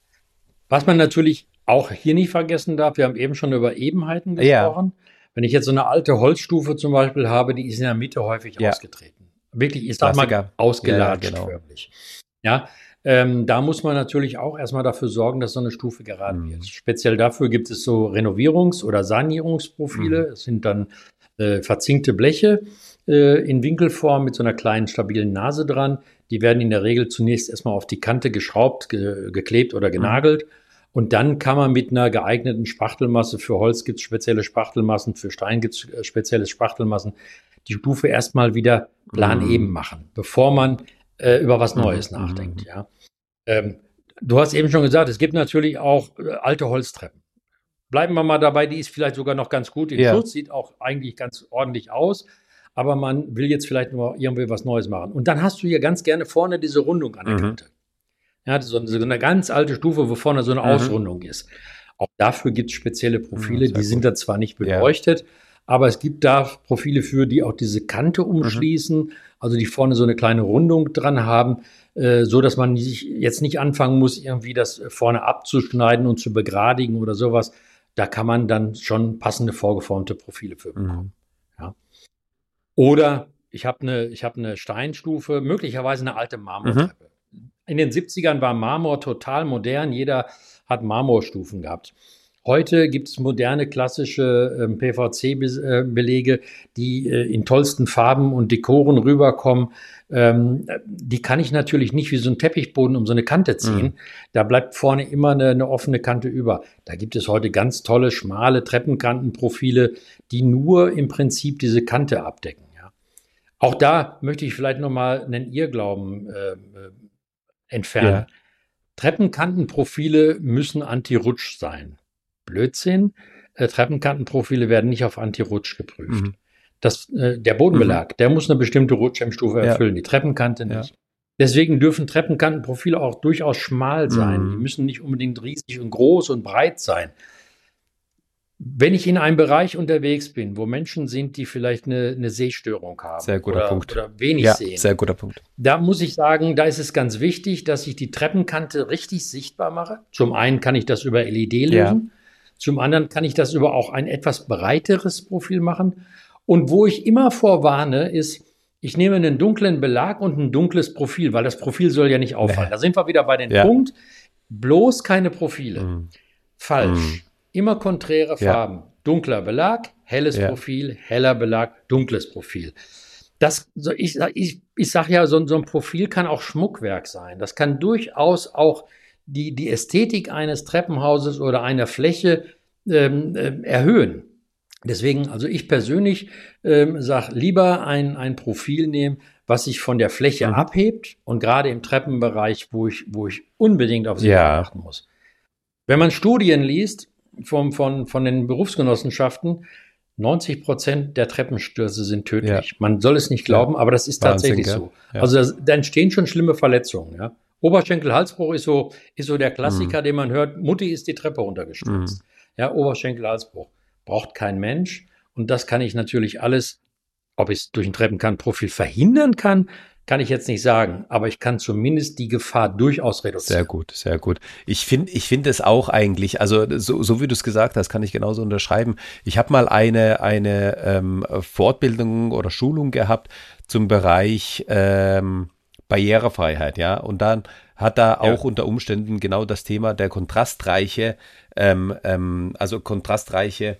Was man natürlich auch hier nicht vergessen darf, wir haben eben schon über Ebenheiten Ja. gesprochen. Wenn ich jetzt so eine alte Holzstufe zum Beispiel habe, die ist in der Mitte häufig Ja. ausgetreten. Wirklich, ich sag mal, Klassiker. ausgelatscht Ja, ja, genau. förmlich. Ja, ähm, da muss man natürlich auch erstmal dafür sorgen, dass so eine Stufe gerade Mhm. wird. Speziell dafür gibt es so Renovierungs- oder Sanierungsprofile. Mhm. Es sind dann äh, verzinkte Bleche äh, in Winkelform mit so einer kleinen stabilen Nase dran. Die werden in der Regel zunächst erstmal auf die Kante geschraubt, ge geklebt oder genagelt. Und dann kann man mit einer geeigneten Spachtelmasse, für Holz gibt es spezielle Spachtelmassen, für Stein gibt es spezielle Spachtelmassen, die Stufe erstmal wieder planeben Mhm. machen, bevor man äh, über was Mhm. Neues Mhm. nachdenkt. Ja. Ähm, du hast eben schon gesagt, es gibt natürlich auch äh, alte Holztreppen. Bleiben wir mal dabei, die ist vielleicht sogar noch ganz gut in Ja. Schutz, sieht auch eigentlich ganz ordentlich aus, aber man will jetzt vielleicht nur irgendwie was Neues machen. Und dann hast du hier ganz gerne vorne diese Rundung an der Mhm. Kante. Ja, so, so eine ganz alte Stufe, wo vorne so eine Mhm. Ausrundung ist. Auch dafür gibt es spezielle Profile, sehr die sind gut. da zwar nicht Ja. beleuchtet, aber es gibt da Profile für, die auch diese Kante umschließen, also die vorne so eine kleine Rundung dran haben, äh, so dass man sich jetzt nicht anfangen muss, irgendwie das vorne abzuschneiden und zu begradigen oder sowas. Da kann man dann schon passende vorgeformte Profile für bekommen. Mhm. Ja. Oder ich habe eine, ich habe eine Steinstufe, möglicherweise eine alte Marmortreppe. In den siebzigern war Marmor total modern. Jeder hat Marmorstufen gehabt. Heute gibt es moderne, klassische ähm, P V C-Belege, die äh, in tollsten Farben und Dekoren rüberkommen. Ähm, die kann ich natürlich nicht wie so ein Teppichboden um so eine Kante ziehen. Mhm. Da bleibt vorne immer eine, eine offene Kante über. Da gibt es heute ganz tolle, schmale Treppenkantenprofile, die nur im Prinzip diese Kante abdecken. Ja. Auch da möchte ich vielleicht nochmal einen Irrglauben äh, entfernen. Ja. Treppenkantenprofile müssen anti-Rutsch sein. Blödsinn. Äh, Treppenkantenprofile werden nicht auf Anti-Rutsch geprüft. Mhm. Das, äh, der Bodenbelag, der muss eine bestimmte Rutschhemmstufe Ja. erfüllen, die Treppenkante Ja. nicht. Deswegen dürfen Treppenkantenprofile auch durchaus schmal sein. Mhm. Die müssen nicht unbedingt riesig und groß und breit sein. Wenn ich in einem Bereich unterwegs bin, wo Menschen sind, die vielleicht eine, eine Sehstörung haben Sehr guter oder, Punkt. oder wenig Ja, sehen, sehr guter Punkt. da muss ich sagen, da ist es ganz wichtig, dass ich die Treppenkante richtig sichtbar mache. Zum einen kann ich das über L E D lösen, zum anderen kann ich das über auch ein etwas breiteres Profil machen. Und wo ich immer vorwarne, ist, ich nehme einen dunklen Belag und ein dunkles Profil, weil das Profil soll ja nicht auffallen. Nee. Da sind wir wieder bei dem ja. Punkt, bloß keine Profile. Mm. Falsch. Mm. Immer konträre Farben. Ja. Dunkler Belag, helles ja. Profil, heller Belag, dunkles Profil. Das, ich ich, ich sage ja, so, so ein Profil kann auch Schmuckwerk sein. Das kann durchaus auch die, die Ästhetik eines Treppenhauses oder einer Fläche ähm, äh, erhöhen. Deswegen, also ich persönlich ähm, sage, lieber ein, ein Profil nehmen, was sich von der Fläche mhm. abhebt und gerade im Treppenbereich, wo ich, wo ich unbedingt auf Sicherheit ja. achten muss. Wenn man Studien liest vom, von, von den Berufsgenossenschaften, neunzig Prozent der Treppenstürze sind tödlich. Ja. Man soll es nicht glauben, ja. aber das ist Wahnsinn, tatsächlich so. Ja. Also das, da entstehen schon schlimme Verletzungen. Ja? Oberschenkel-Halsbruch ist so, ist so der Klassiker, mhm. den man hört. Mutti ist die Treppe runtergestürzt. Mhm. Ja, Oberschenkel-Halsbruch. Braucht kein Mensch. Und das kann ich natürlich alles, ob ich es durch ein Treppenkantprofil verhindern kann, kann ich jetzt nicht sagen. Aber ich kann zumindest die Gefahr durchaus reduzieren. Sehr gut, sehr gut. Ich finde ich finde es auch eigentlich, also so, so wie du es gesagt hast, kann ich genauso unterschreiben. Ich habe mal eine, eine ähm, Fortbildung oder Schulung gehabt zum Bereich ähm, Barrierefreiheit, ja. Und dann hat da auch ja. unter Umständen genau das Thema der kontrastreiche, ähm, ähm, also kontrastreiche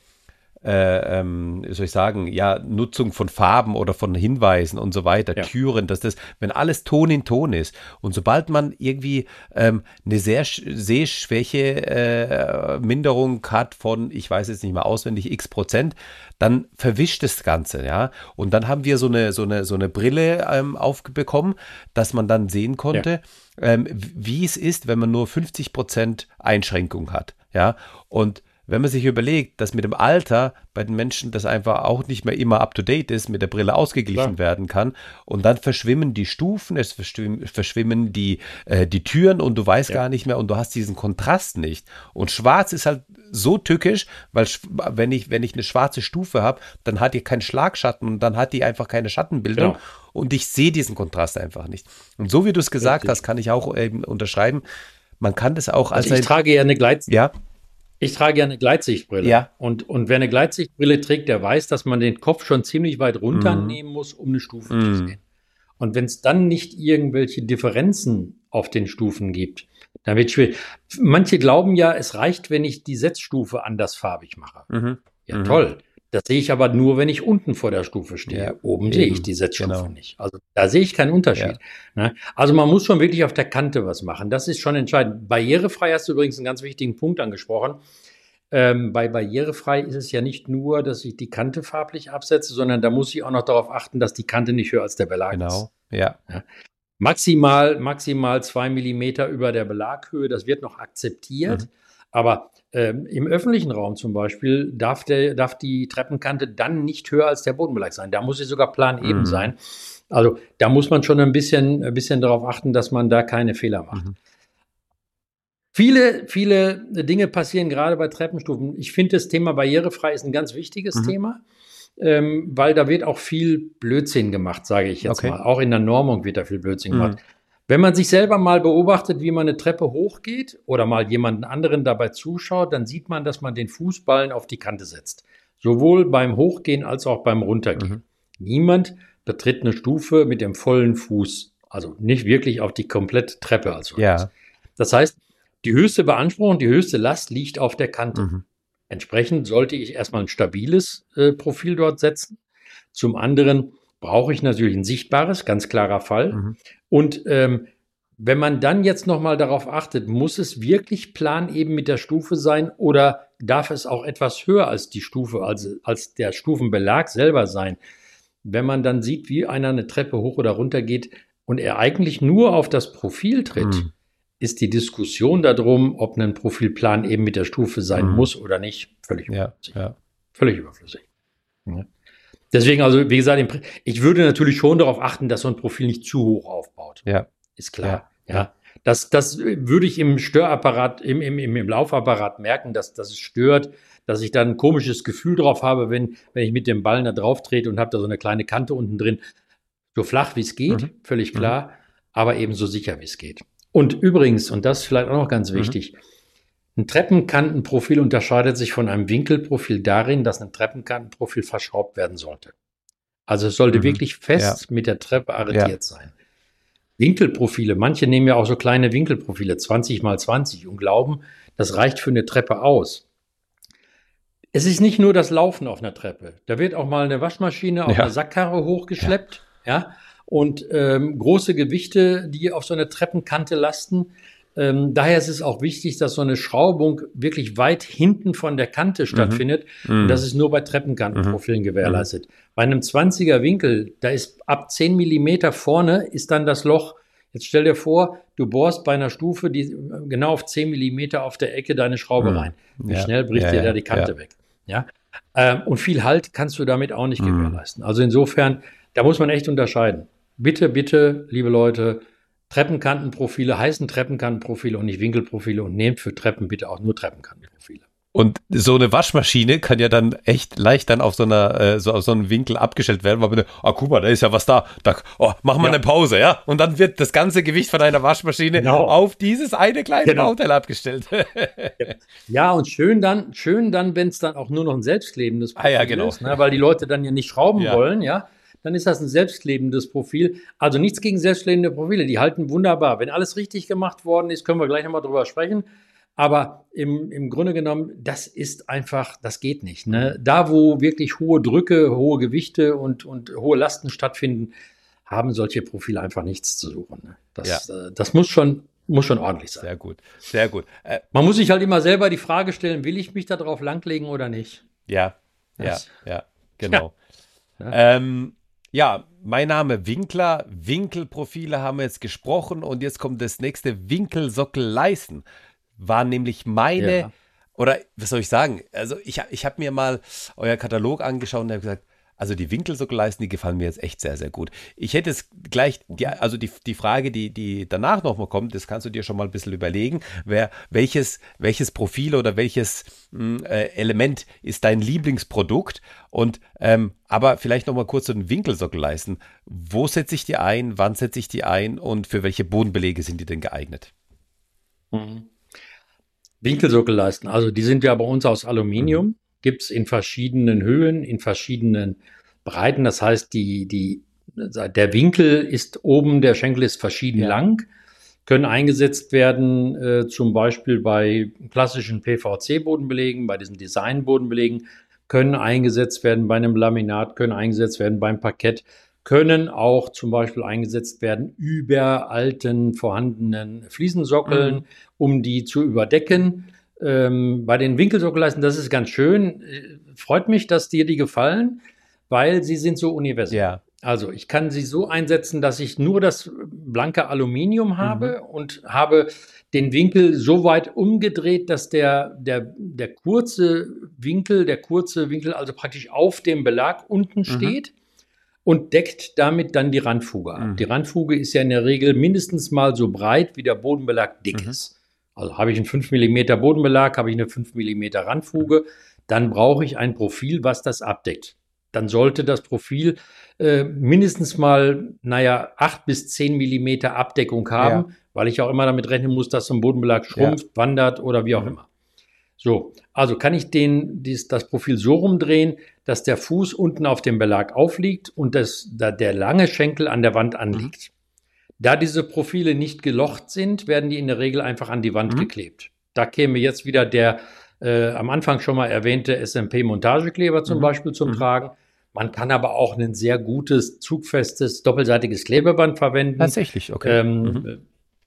Äh, ähm, wie soll ich sagen, ja, Nutzung von Farben oder von Hinweisen und so weiter, ja. Türen, dass das, wenn alles Ton in Ton ist und sobald man irgendwie ähm, eine sehr Sehschwäche äh, Minderung hat von, ich weiß jetzt nicht mal auswendig, x Prozent, dann verwischt das Ganze, ja. Und dann haben wir so eine, so eine, so eine Brille ähm, aufbekommen, dass man dann sehen konnte, ja. ähm, wie es ist, wenn man nur fünfzig Prozent Einschränkung hat, ja. Und wenn man sich überlegt, dass mit dem Alter bei den Menschen das einfach auch nicht mehr immer up-to-date ist, mit der Brille ausgeglichen Klar. werden kann und dann verschwimmen die Stufen, es verschwimmen, verschwimmen die, äh, die Türen und du weißt ja. gar nicht mehr und du hast diesen Kontrast nicht. Und schwarz ist halt so tückisch, weil wenn ich, wenn ich eine schwarze Stufe habe, dann hat die keinen Schlagschatten und dann hat die einfach keine Schattenbildung genau. und ich sehe diesen Kontrast einfach nicht. Und so wie du es gesagt Richtig. hast, kann ich auch eben unterschreiben, man kann das auch als... Also ich ein, trage ja eine Gleit... Ja. Ich trage ja eine Gleitsichtbrille. Ja. Und, und wer eine Gleitsichtbrille trägt, der weiß, dass man den Kopf schon ziemlich weit runternehmen mm. muss, um eine Stufe mm. zu sehen. Und wenn es dann nicht irgendwelche Differenzen auf den Stufen gibt, dann wird es schwierig. Manche glauben ja, es reicht, wenn ich die Setzstufe andersfarbig mache. Mhm. Ja, mhm. toll. Das sehe ich aber nur, wenn ich unten vor der Stufe stehe. Ja, Oben eben. sehe ich die Setzstufe genau. nicht. Also da sehe ich keinen Unterschied. Ja. Ne? Also man muss schon wirklich auf der Kante was machen. Das ist schon entscheidend. Barrierefrei hast du übrigens einen ganz wichtigen Punkt angesprochen. Ähm, bei barrierefrei ist es ja nicht nur, dass ich die Kante farblich absetze, sondern da muss ich auch noch darauf achten, dass die Kante nicht höher als der Belag genau. ist. Genau, ja. ja. Maximal, maximal zwei Millimeter über der Belaghöhe, das wird noch akzeptiert. Mhm. Aber ähm, im öffentlichen Raum zum Beispiel darf, der, darf die Treppenkante dann nicht höher als der Bodenbelag sein. Da muss sie sogar planeben mhm. sein. Also da muss man schon ein bisschen, ein bisschen darauf achten, dass man da keine Fehler macht. Mhm. Viele, viele Dinge passieren gerade bei Treppenstufen. Ich finde, das Thema barrierefrei ist ein ganz wichtiges mhm. Thema, ähm, weil da wird auch viel Blödsinn gemacht, sage ich jetzt okay. mal. Auch in der Normung wird da viel Blödsinn mhm. gemacht. Wenn man sich selber mal beobachtet, wie man eine Treppe hochgeht oder mal jemanden anderen dabei zuschaut, dann sieht man, dass man den Fußballen auf die Kante setzt. Sowohl beim Hochgehen als auch beim Runtergehen. Mhm. Niemand betritt eine Stufe mit dem vollen Fuß, also nicht wirklich auf die komplette Treppe. Also ja. Das heißt, die höchste Beanspruchung, die höchste Last liegt auf der Kante. Mhm. Entsprechend sollte ich erstmal ein stabiles äh, Profil dort setzen. Zum anderen brauche ich natürlich ein sichtbares, ganz klarer Fall. Mhm. Und ähm, wenn man dann jetzt nochmal darauf achtet, muss es wirklich planeben mit der Stufe sein oder darf es auch etwas höher als die Stufe, also als der Stufenbelag selber sein? Wenn man dann sieht, wie einer eine Treppe hoch oder runter geht und er eigentlich nur auf das Profil tritt, mhm. ist die Diskussion darum, ob ein Profilplan eben mit der Stufe sein mhm. muss oder nicht, völlig überflüssig. Ja, ja. Völlig überflüssig. Ja. Deswegen, also wie gesagt, ich würde natürlich schon darauf achten, dass so ein Profil nicht zu hoch aufbaut. Ja. Ist klar. Ja. ja. Das, das würde ich im Störapparat, im, im, im Laufapparat merken, dass, dass es stört, dass ich dann ein komisches Gefühl drauf habe, wenn, wenn ich mit dem Ball da drauf trete und habe da so eine kleine Kante unten drin. So flach wie es geht, mhm. völlig klar, mhm. aber eben so sicher wie es geht. Und übrigens, und das ist vielleicht auch noch ganz wichtig, mhm. ein Treppenkantenprofil unterscheidet sich von einem Winkelprofil darin, dass ein Treppenkantenprofil verschraubt werden sollte. Also es sollte Mhm. wirklich fest Ja. mit der Treppe arretiert Ja. sein. Winkelprofile, manche nehmen ja auch so kleine Winkelprofile, zwanzig mal zwanzig, und glauben, das reicht für eine Treppe aus. Es ist nicht nur das Laufen auf einer Treppe. Da wird auch mal eine Waschmaschine auf Ja. einer Sackkarre hochgeschleppt, ja, und ähm, große Gewichte, die auf so einer Treppenkante lasten. Ähm, daher ist es auch wichtig, dass so eine Schraubung wirklich weit hinten von der Kante stattfindet. Mhm. Und das ist nur bei Treppenkantenprofilen gewährleistet. Bei einem zwanziger Winkel, da ist ab zehn Millimeter vorne ist dann das Loch. Jetzt stell dir vor, du bohrst bei einer Stufe, die genau auf zehn Millimeter auf der Ecke deine Schraube Mhm. rein. Wie Ja. schnell bricht Ja, dir ja, da die Kante ja. weg? Ja. Ähm, und viel Halt kannst du damit auch nicht Mhm. gewährleisten. Also insofern, da muss man echt unterscheiden. Bitte, bitte, liebe Leute, Treppenkantenprofile heißen Treppenkantenprofile und nicht Winkelprofile, und nehmt für Treppen bitte auch nur Treppenkantenprofile. Und so eine Waschmaschine kann ja dann echt leicht dann auf so einer, äh, so auf so einem Winkel abgestellt werden, weil man, ah, guck mal, da ist ja was da, da, oh, mach mal Ja. eine Pause, ja? Und dann wird das ganze Gewicht von einer Waschmaschine Genau. auf dieses eine kleine Genau. Bauteil abgestellt. Ja, und schön dann, schön dann, wenn es dann auch nur noch ein selbstlebendes Ah, ja, Profil genau. ist, ne, weil die Leute dann ja nicht schrauben Ja. wollen, ja, dann ist das ein selbstlebendes Profil. Also nichts gegen selbstlebende Profile, die halten wunderbar. Wenn alles richtig gemacht worden ist, können wir gleich nochmal drüber sprechen. Aber im, im Grunde genommen, das ist einfach, das geht nicht. Ne? Da, wo wirklich hohe Drücke, hohe Gewichte und, und hohe Lasten stattfinden, haben solche Profile einfach nichts zu suchen. Ne? Das, äh, das muss schon, muss schon ordentlich sein. Sehr gut, sehr gut. Äh, Man muss sich halt immer selber die Frage stellen, will ich mich da drauf langlegen oder nicht? ja, ja, Das- ja, genau. Ja. Ähm, ja, mein Name Winkler, Winkelprofile haben wir jetzt gesprochen und jetzt kommt das nächste, Winkelsockeleisten. War nämlich meine, Ja. oder was soll ich sagen, also ich, ich habe mir mal euer Katalog angeschaut und habe gesagt, also die Winkelsockeleisten, die gefallen mir jetzt echt sehr, sehr gut. Ich hätte es gleich, die, also die, die Frage, die, die danach nochmal kommt, das kannst du dir schon mal ein bisschen überlegen, wer, welches, welches Profil oder welches mh, äh, Element ist dein Lieblingsprodukt und, ähm, aber vielleicht nochmal kurz zu den Winkelsockeleisten. Wo setze ich die ein, wann setze ich die ein und für welche Bodenbelege sind die denn geeignet? Mhm. Winkelsockeleisten, also die sind ja bei uns aus Aluminium, Mhm. gibt es in verschiedenen Höhen, in verschiedenen Breiten. Das heißt, die, die, der Winkel ist oben, der Schenkel ist verschieden Ja. lang, können eingesetzt werden, äh, zum Beispiel bei klassischen P V C-Bodenbelegen, bei diesen Design-Bodenbelegen, können eingesetzt werden bei einem Laminat, können eingesetzt werden beim Parkett, können auch zum Beispiel eingesetzt werden über alten vorhandenen Fliesensockeln, Mhm. um die zu überdecken. Ähm, bei den Winkelsockeleisten, das ist ganz schön. Äh, Freut mich, dass dir die gefallen, weil sie sind so universell. Ja. Also ich kann sie so einsetzen, dass ich nur das blanke Aluminium habe und habe den Winkel so weit umgedreht, dass der, der, der kurze Winkel, der kurze Winkel also praktisch auf dem Belag unten steht und deckt damit dann die Randfuge ab. Mhm. Die Randfuge ist ja in der Regel mindestens mal so breit, wie der Bodenbelag dick Mhm. ist. Also habe ich einen fünf Millimeter Bodenbelag, habe ich eine fünf Millimeter Randfuge, dann brauche ich ein Profil, was das abdeckt. Dann sollte das Profil äh, mindestens mal, naja, acht bis zehn Millimeter Abdeckung haben, Ja. weil ich auch immer damit rechnen muss, dass so ein Bodenbelag schrumpft, wandert oder wie auch Mhm. immer. So, also kann ich den, dies, das Profil so rumdrehen, dass der Fuß unten auf dem Belag aufliegt und das, da der lange Schenkel an der Wand anliegt. Da diese Profile nicht gelocht sind, werden die in der Regel einfach an die Wand Mhm. geklebt. Da käme jetzt wieder der äh, am Anfang schon mal erwähnte S M P-Montagekleber zum Mhm. Beispiel zum Mhm. Tragen. Man kann aber auch ein sehr gutes, zugfestes, doppelseitiges Klebeband verwenden. Tatsächlich, okay. Ähm, Mhm. äh,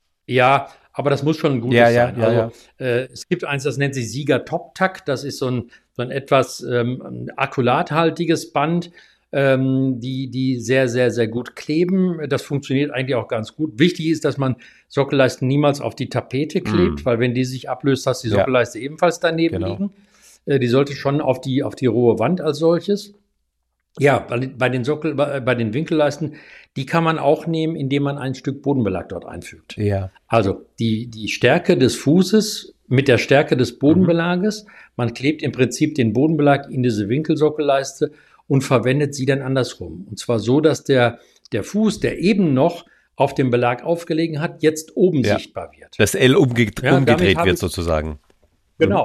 Ja, aber das muss schon ein gutes Ja, ja, sein. ja, also ja. Äh, es gibt eins, das nennt sich Sieger Top Tack. Das ist so ein, so ein etwas ähm, akkulathaltiges Band, ähm, die, die sehr, sehr, sehr gut kleben. Das funktioniert eigentlich auch ganz gut. Wichtig ist, dass man Sockelleisten niemals auf die Tapete klebt, Mm. weil wenn die sich ablöst, hast du die Ja. Sockelleiste ebenfalls daneben Genau. liegen. Äh, die sollte schon auf die, auf die rohe Wand als solches. Ja, bei, bei den Sockel, bei, bei den Winkelleisten, die kann man auch nehmen, indem man ein Stück Bodenbelag dort einfügt. Ja. Also die, die Stärke des Fußes mit der Stärke des Bodenbelages. Man klebt im Prinzip den Bodenbelag in diese Winkelsockelleiste und verwendet sie dann andersrum. Und zwar so, dass der, der Fuß, der eben noch auf dem Belag aufgelegen hat, jetzt oben Ja. sichtbar wird. Das L umge Ja, damit umgedreht hab wird ich- sozusagen. Genau,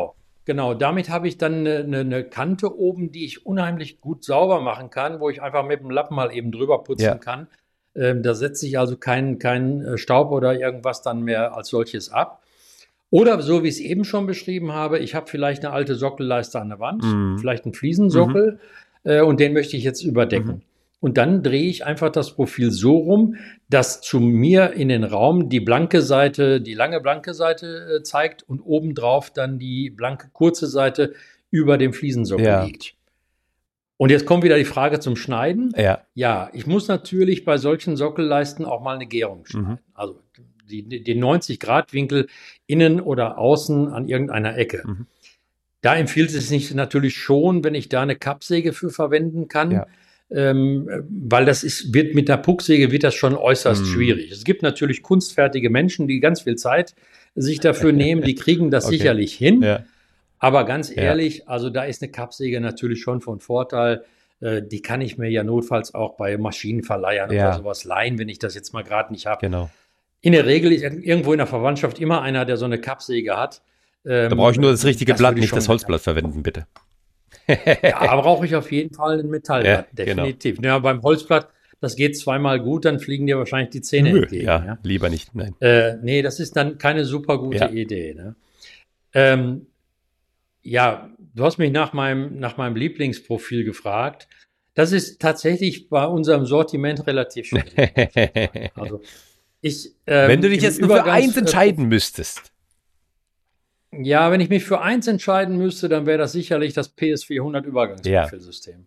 Genau, damit habe ich dann eine, eine, eine Kante oben, die ich unheimlich gut sauber machen kann, wo ich einfach mit dem Lappen mal eben drüber putzen Ja. kann. Ähm, da setzt sich also kein, kein äh, Staub oder irgendwas dann mehr als solches ab. Oder so wie ich es eben schon beschrieben habe, ich habe vielleicht eine alte Sockelleiste an der Wand, Mhm. vielleicht einen Fliesensockel, äh, und den möchte ich jetzt überdecken. Mhm. Und dann drehe ich einfach das Profil so rum, dass zu mir in den Raum die blanke Seite, die lange blanke Seite äh, zeigt und obendrauf dann die blanke kurze Seite über dem Fliesensockel Ja. liegt. Und jetzt kommt wieder die Frage zum Schneiden. Ja. Ja, ich muss natürlich bei solchen Sockelleisten auch mal eine Gärung schneiden. Mhm. Also die, die, den neunzig-Grad-Winkel innen oder außen an irgendeiner Ecke. Mhm. Da empfiehlt es sich natürlich schon, wenn ich da eine Kappsäge für verwenden kann. Ja. Ähm, weil das ist, wird mit der Pucksäge wird das schon äußerst Mhm. schwierig. Es gibt natürlich kunstfertige Menschen, die ganz viel Zeit sich dafür nehmen, die kriegen das Okay. sicherlich hin. Ja. Aber ganz Ja. ehrlich, also da ist eine Kappsäge natürlich schon von Vorteil. Äh, die kann ich mir ja notfalls auch bei Maschinenverleihern Ja. oder sowas leihen, wenn ich das jetzt mal gerade nicht habe. Genau. In der Regel ist irgendwo in der Verwandtschaft immer einer, der so eine Kappsäge hat. Da brauche ich nur das richtige Blatt, würde ich nicht schon das Holzblatt verwenden, bitte. Ja, brauche ich auf jeden Fall ein Metallblatt, Ja, genau. definitiv. Ja, beim Holzblatt, das geht zweimal gut, dann fliegen dir wahrscheinlich die Zähne Nö, entgegen. ja, Ja. lieber nicht, nein. Äh, nee, das ist dann keine super gute Ja. Idee. Ne? Ähm, ja, du hast mich nach meinem, nach meinem Lieblingsprofil gefragt. Das ist tatsächlich bei unserem Sortiment relativ schwierig. Also ich, ähm, Wenn du dich im jetzt nur für Übergangs- eins entscheiden müsstest. Ja, wenn ich mich für eins entscheiden müsste, dann wäre das sicherlich das P S vierhundert Übergangsprofilsystem.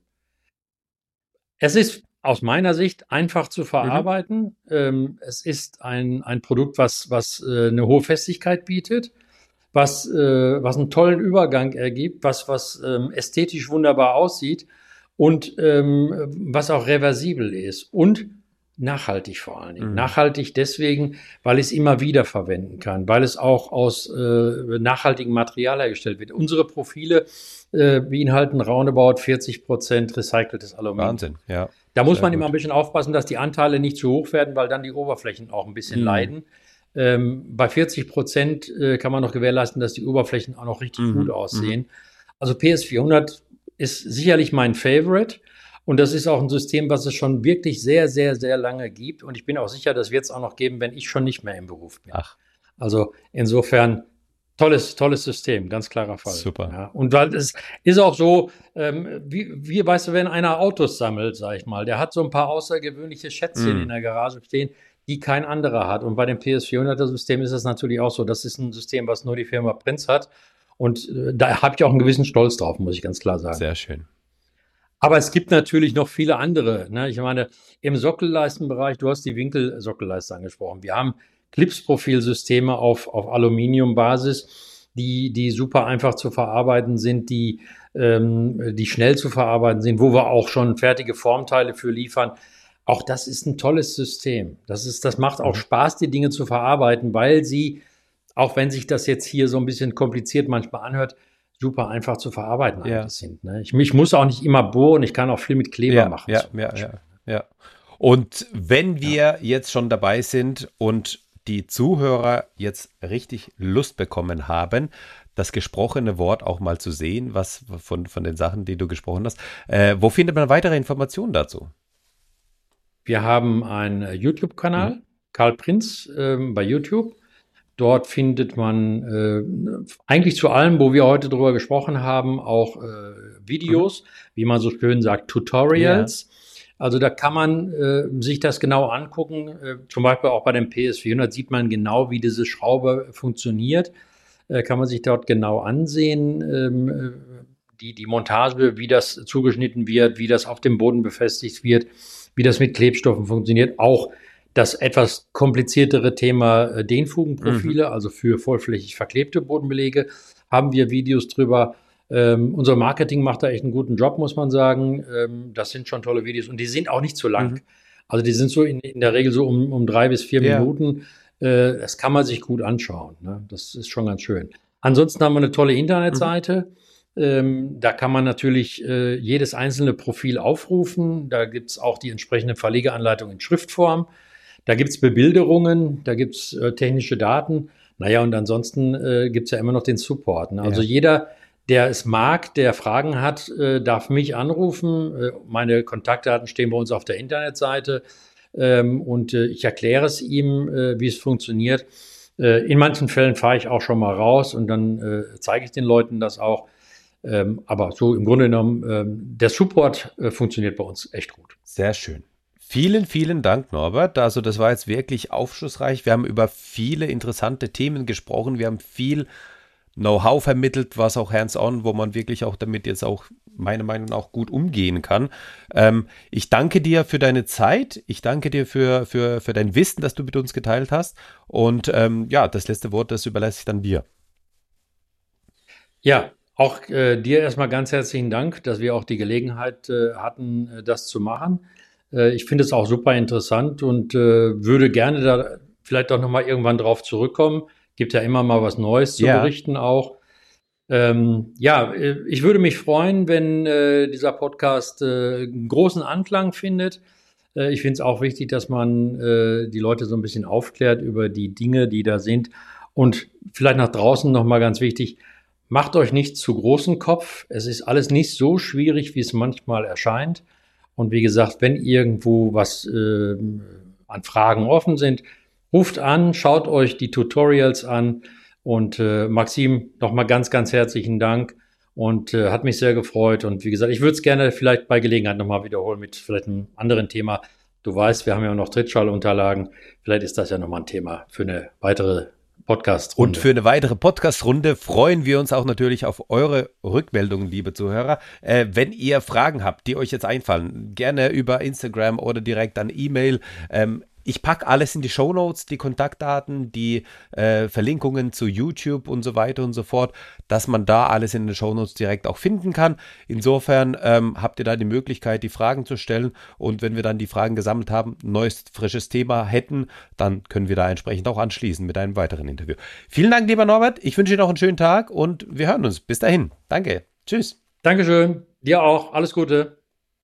Es ist aus meiner Sicht einfach zu verarbeiten. Ähm, es ist ein, ein Produkt, was, was äh, eine hohe Festigkeit bietet, was, äh, was einen tollen Übergang ergibt, was, was ähm, ästhetisch wunderbar aussieht und ähm, was auch reversibel ist und nachhaltig vor allen Dingen. Mhm. Nachhaltig deswegen, weil ich es immer wieder verwenden kann, weil es auch aus äh, nachhaltigem Material hergestellt wird. Unsere Profile äh, beinhalten roundabout vierzig Prozent recyceltes Aluminium. Wahnsinn, ja. Da muss Sehr man gut. immer ein bisschen aufpassen, dass die Anteile nicht zu hoch werden, weil dann die Oberflächen auch ein bisschen Mhm. leiden. Ähm, bei vierzig Prozent äh, kann man noch gewährleisten, dass die Oberflächen auch noch richtig Mhm. gut aussehen. Also P S vierhundert ist sicherlich mein Favorite. Und das ist auch ein System, was es schon wirklich sehr, sehr, sehr lange gibt. Und ich bin auch sicher, das wird es auch noch geben, wenn ich schon nicht mehr im Beruf bin. Ach, Also insofern tolles, tolles System, ganz klarer Fall. Super. Ja. Und weil es ist auch so, ähm, wie, wie weißt du, wenn einer Autos sammelt, sag ich mal, der hat so ein paar außergewöhnliche Schätzchen Mm. in der Garage stehen, die kein anderer hat. Und bei dem P S vierhunderter System ist das natürlich auch so. Das ist ein System, was nur die Firma Prinz hat. Und äh, da habe ich auch einen gewissen Stolz drauf, muss ich ganz klar sagen. sehr schön. Aber es gibt natürlich noch viele andere. Ne? Ich meine, im Sockelleistenbereich, du hast die Winkelsockelleiste angesprochen. Wir haben Clips-Profilsysteme auf, auf Aluminiumbasis, die, die super einfach zu verarbeiten sind, die, ähm, die schnell zu verarbeiten sind, wo wir auch schon fertige Formteile für liefern. Auch das ist ein tolles System. Das ist, das macht auch Mhm. Spaß, die Dinge zu verarbeiten, weil sie, auch wenn sich das jetzt hier so ein bisschen kompliziert manchmal anhört, super einfach zu verarbeiten Ja. eigentlich sind. Ne? Ich, ich muss auch nicht immer bohren, ich kann auch viel mit Kleber Ja, machen. ja, zum ja, Beispiel. ja, ja. Und wenn wir jetzt schon dabei sind und die Zuhörer jetzt richtig Lust bekommen haben, das gesprochene Wort auch mal zu sehen, was von, von den Sachen, die du gesprochen hast, äh, wo findet man weitere Informationen dazu? Wir haben einen äh, YouTube-Kanal, Mhm. Karl Prinz ähm, bei YouTube. Dort findet man äh, eigentlich zu allem, wo wir heute drüber gesprochen haben, auch äh, Videos, wie man so schön sagt, Tutorials. Also da kann man äh, sich das genau angucken. Äh, zum Beispiel auch bei dem P S vierhundert sieht man genau, wie diese Schraube funktioniert. Äh, kann man sich dort genau ansehen, ähm, äh, die, die Montage, wie das zugeschnitten wird, wie das auf dem Boden befestigt wird, wie das mit Klebstoffen funktioniert. Auch das etwas kompliziertere Thema äh, Dehnfugenprofile, also für vollflächig verklebte Bodenbelege, haben wir Videos drüber. Ähm, unser Marketing macht da echt einen guten Job, muss man sagen. Ähm, das sind schon tolle Videos und die sind auch nicht zu lang. Mhm. Also die sind so in, in der Regel so um, um drei bis vier Ja. Minuten. Äh, das kann man sich gut anschauen. Ne? Das ist schon ganz schön. Ansonsten haben wir eine tolle Internetseite. Ähm, da kann man natürlich äh, jedes einzelne Profil aufrufen. Da gibt es auch die entsprechende Verlegeanleitung in Schriftform. Da gibt es Bebilderungen, da gibt es äh, technische Daten. Naja, und ansonsten äh, gibt es ja immer noch den Support. Ne? Also Ja. jeder, der es mag, der Fragen hat, äh, darf mich anrufen. Äh, meine Kontaktdaten stehen bei uns auf der Internetseite ähm, und äh, ich erkläre es ihm, äh, wie es funktioniert. Äh, in manchen Fällen fahre ich auch schon mal raus und dann äh, zeige ich den Leuten das auch. Ähm, aber so im Grunde genommen, ähm, der Support äh, funktioniert bei uns echt gut. Sehr schön. Vielen, vielen Dank, Norbert. Also das war jetzt wirklich aufschlussreich. Wir haben über viele interessante Themen gesprochen. Wir haben viel Know-how vermittelt, was auch hands-on, wo man wirklich auch damit jetzt auch meiner Meinung nach auch gut umgehen kann. Ähm, ich danke dir für deine Zeit. Ich danke dir für, für, für dein Wissen, das du mit uns geteilt hast. Und ähm, ja, das letzte Wort, das überlasse ich dann dir. Ja, auch äh, dir erstmal ganz herzlichen Dank, dass wir auch die Gelegenheit äh, hatten, äh, das zu machen. Äh, ich finde es auch super interessant und äh, würde gerne da vielleicht auch nochmal irgendwann drauf zurückkommen. Gibt ja immer mal was Neues zu Ja, berichten auch. Ähm, ja, äh, ich würde mich freuen, wenn äh, dieser Podcast äh, einen großen Anklang findet. Äh, ich finde es auch wichtig, dass man äh, die Leute so ein bisschen aufklärt über die Dinge, die da sind. Und vielleicht nach draußen nochmal ganz wichtig, macht euch nicht zu großen Kopf. Es ist alles nicht so schwierig, wie es manchmal erscheint. Und wie gesagt, wenn irgendwo was äh, an Fragen offen sind, ruft an, schaut euch die Tutorials an. Und äh, Maxim, nochmal ganz, ganz herzlichen Dank und äh, hat mich sehr gefreut. Und wie gesagt, ich würde es gerne vielleicht bei Gelegenheit nochmal wiederholen mit vielleicht einem anderen Thema. Du weißt, wir haben ja noch Trittschallunterlagen. Vielleicht ist das ja nochmal ein Thema für eine weitere Podcast-Runde. und für eine weitere Podcast-Runde freuen wir uns auch natürlich auf eure Rückmeldungen, liebe Zuhörer. Äh, wenn ihr Fragen habt, die euch jetzt einfallen, gerne über Instagram oder direkt an E-Mail. Ähm, ich packe alles in die Shownotes, die Kontaktdaten, die äh, Verlinkungen zu YouTube und so weiter und so fort, dass man da alles in den Shownotes direkt auch finden kann. Insofern ähm, habt ihr da die Möglichkeit, die Fragen zu stellen, und wenn wir dann die Fragen gesammelt haben, ein neues, frisches Thema hätten, dann können wir da entsprechend auch anschließen mit einem weiteren Interview. Vielen Dank, lieber Norbert. Ich wünsche dir noch einen schönen Tag und wir hören uns. Bis dahin. Danke. Tschüss. Dankeschön. Dir auch. Alles Gute.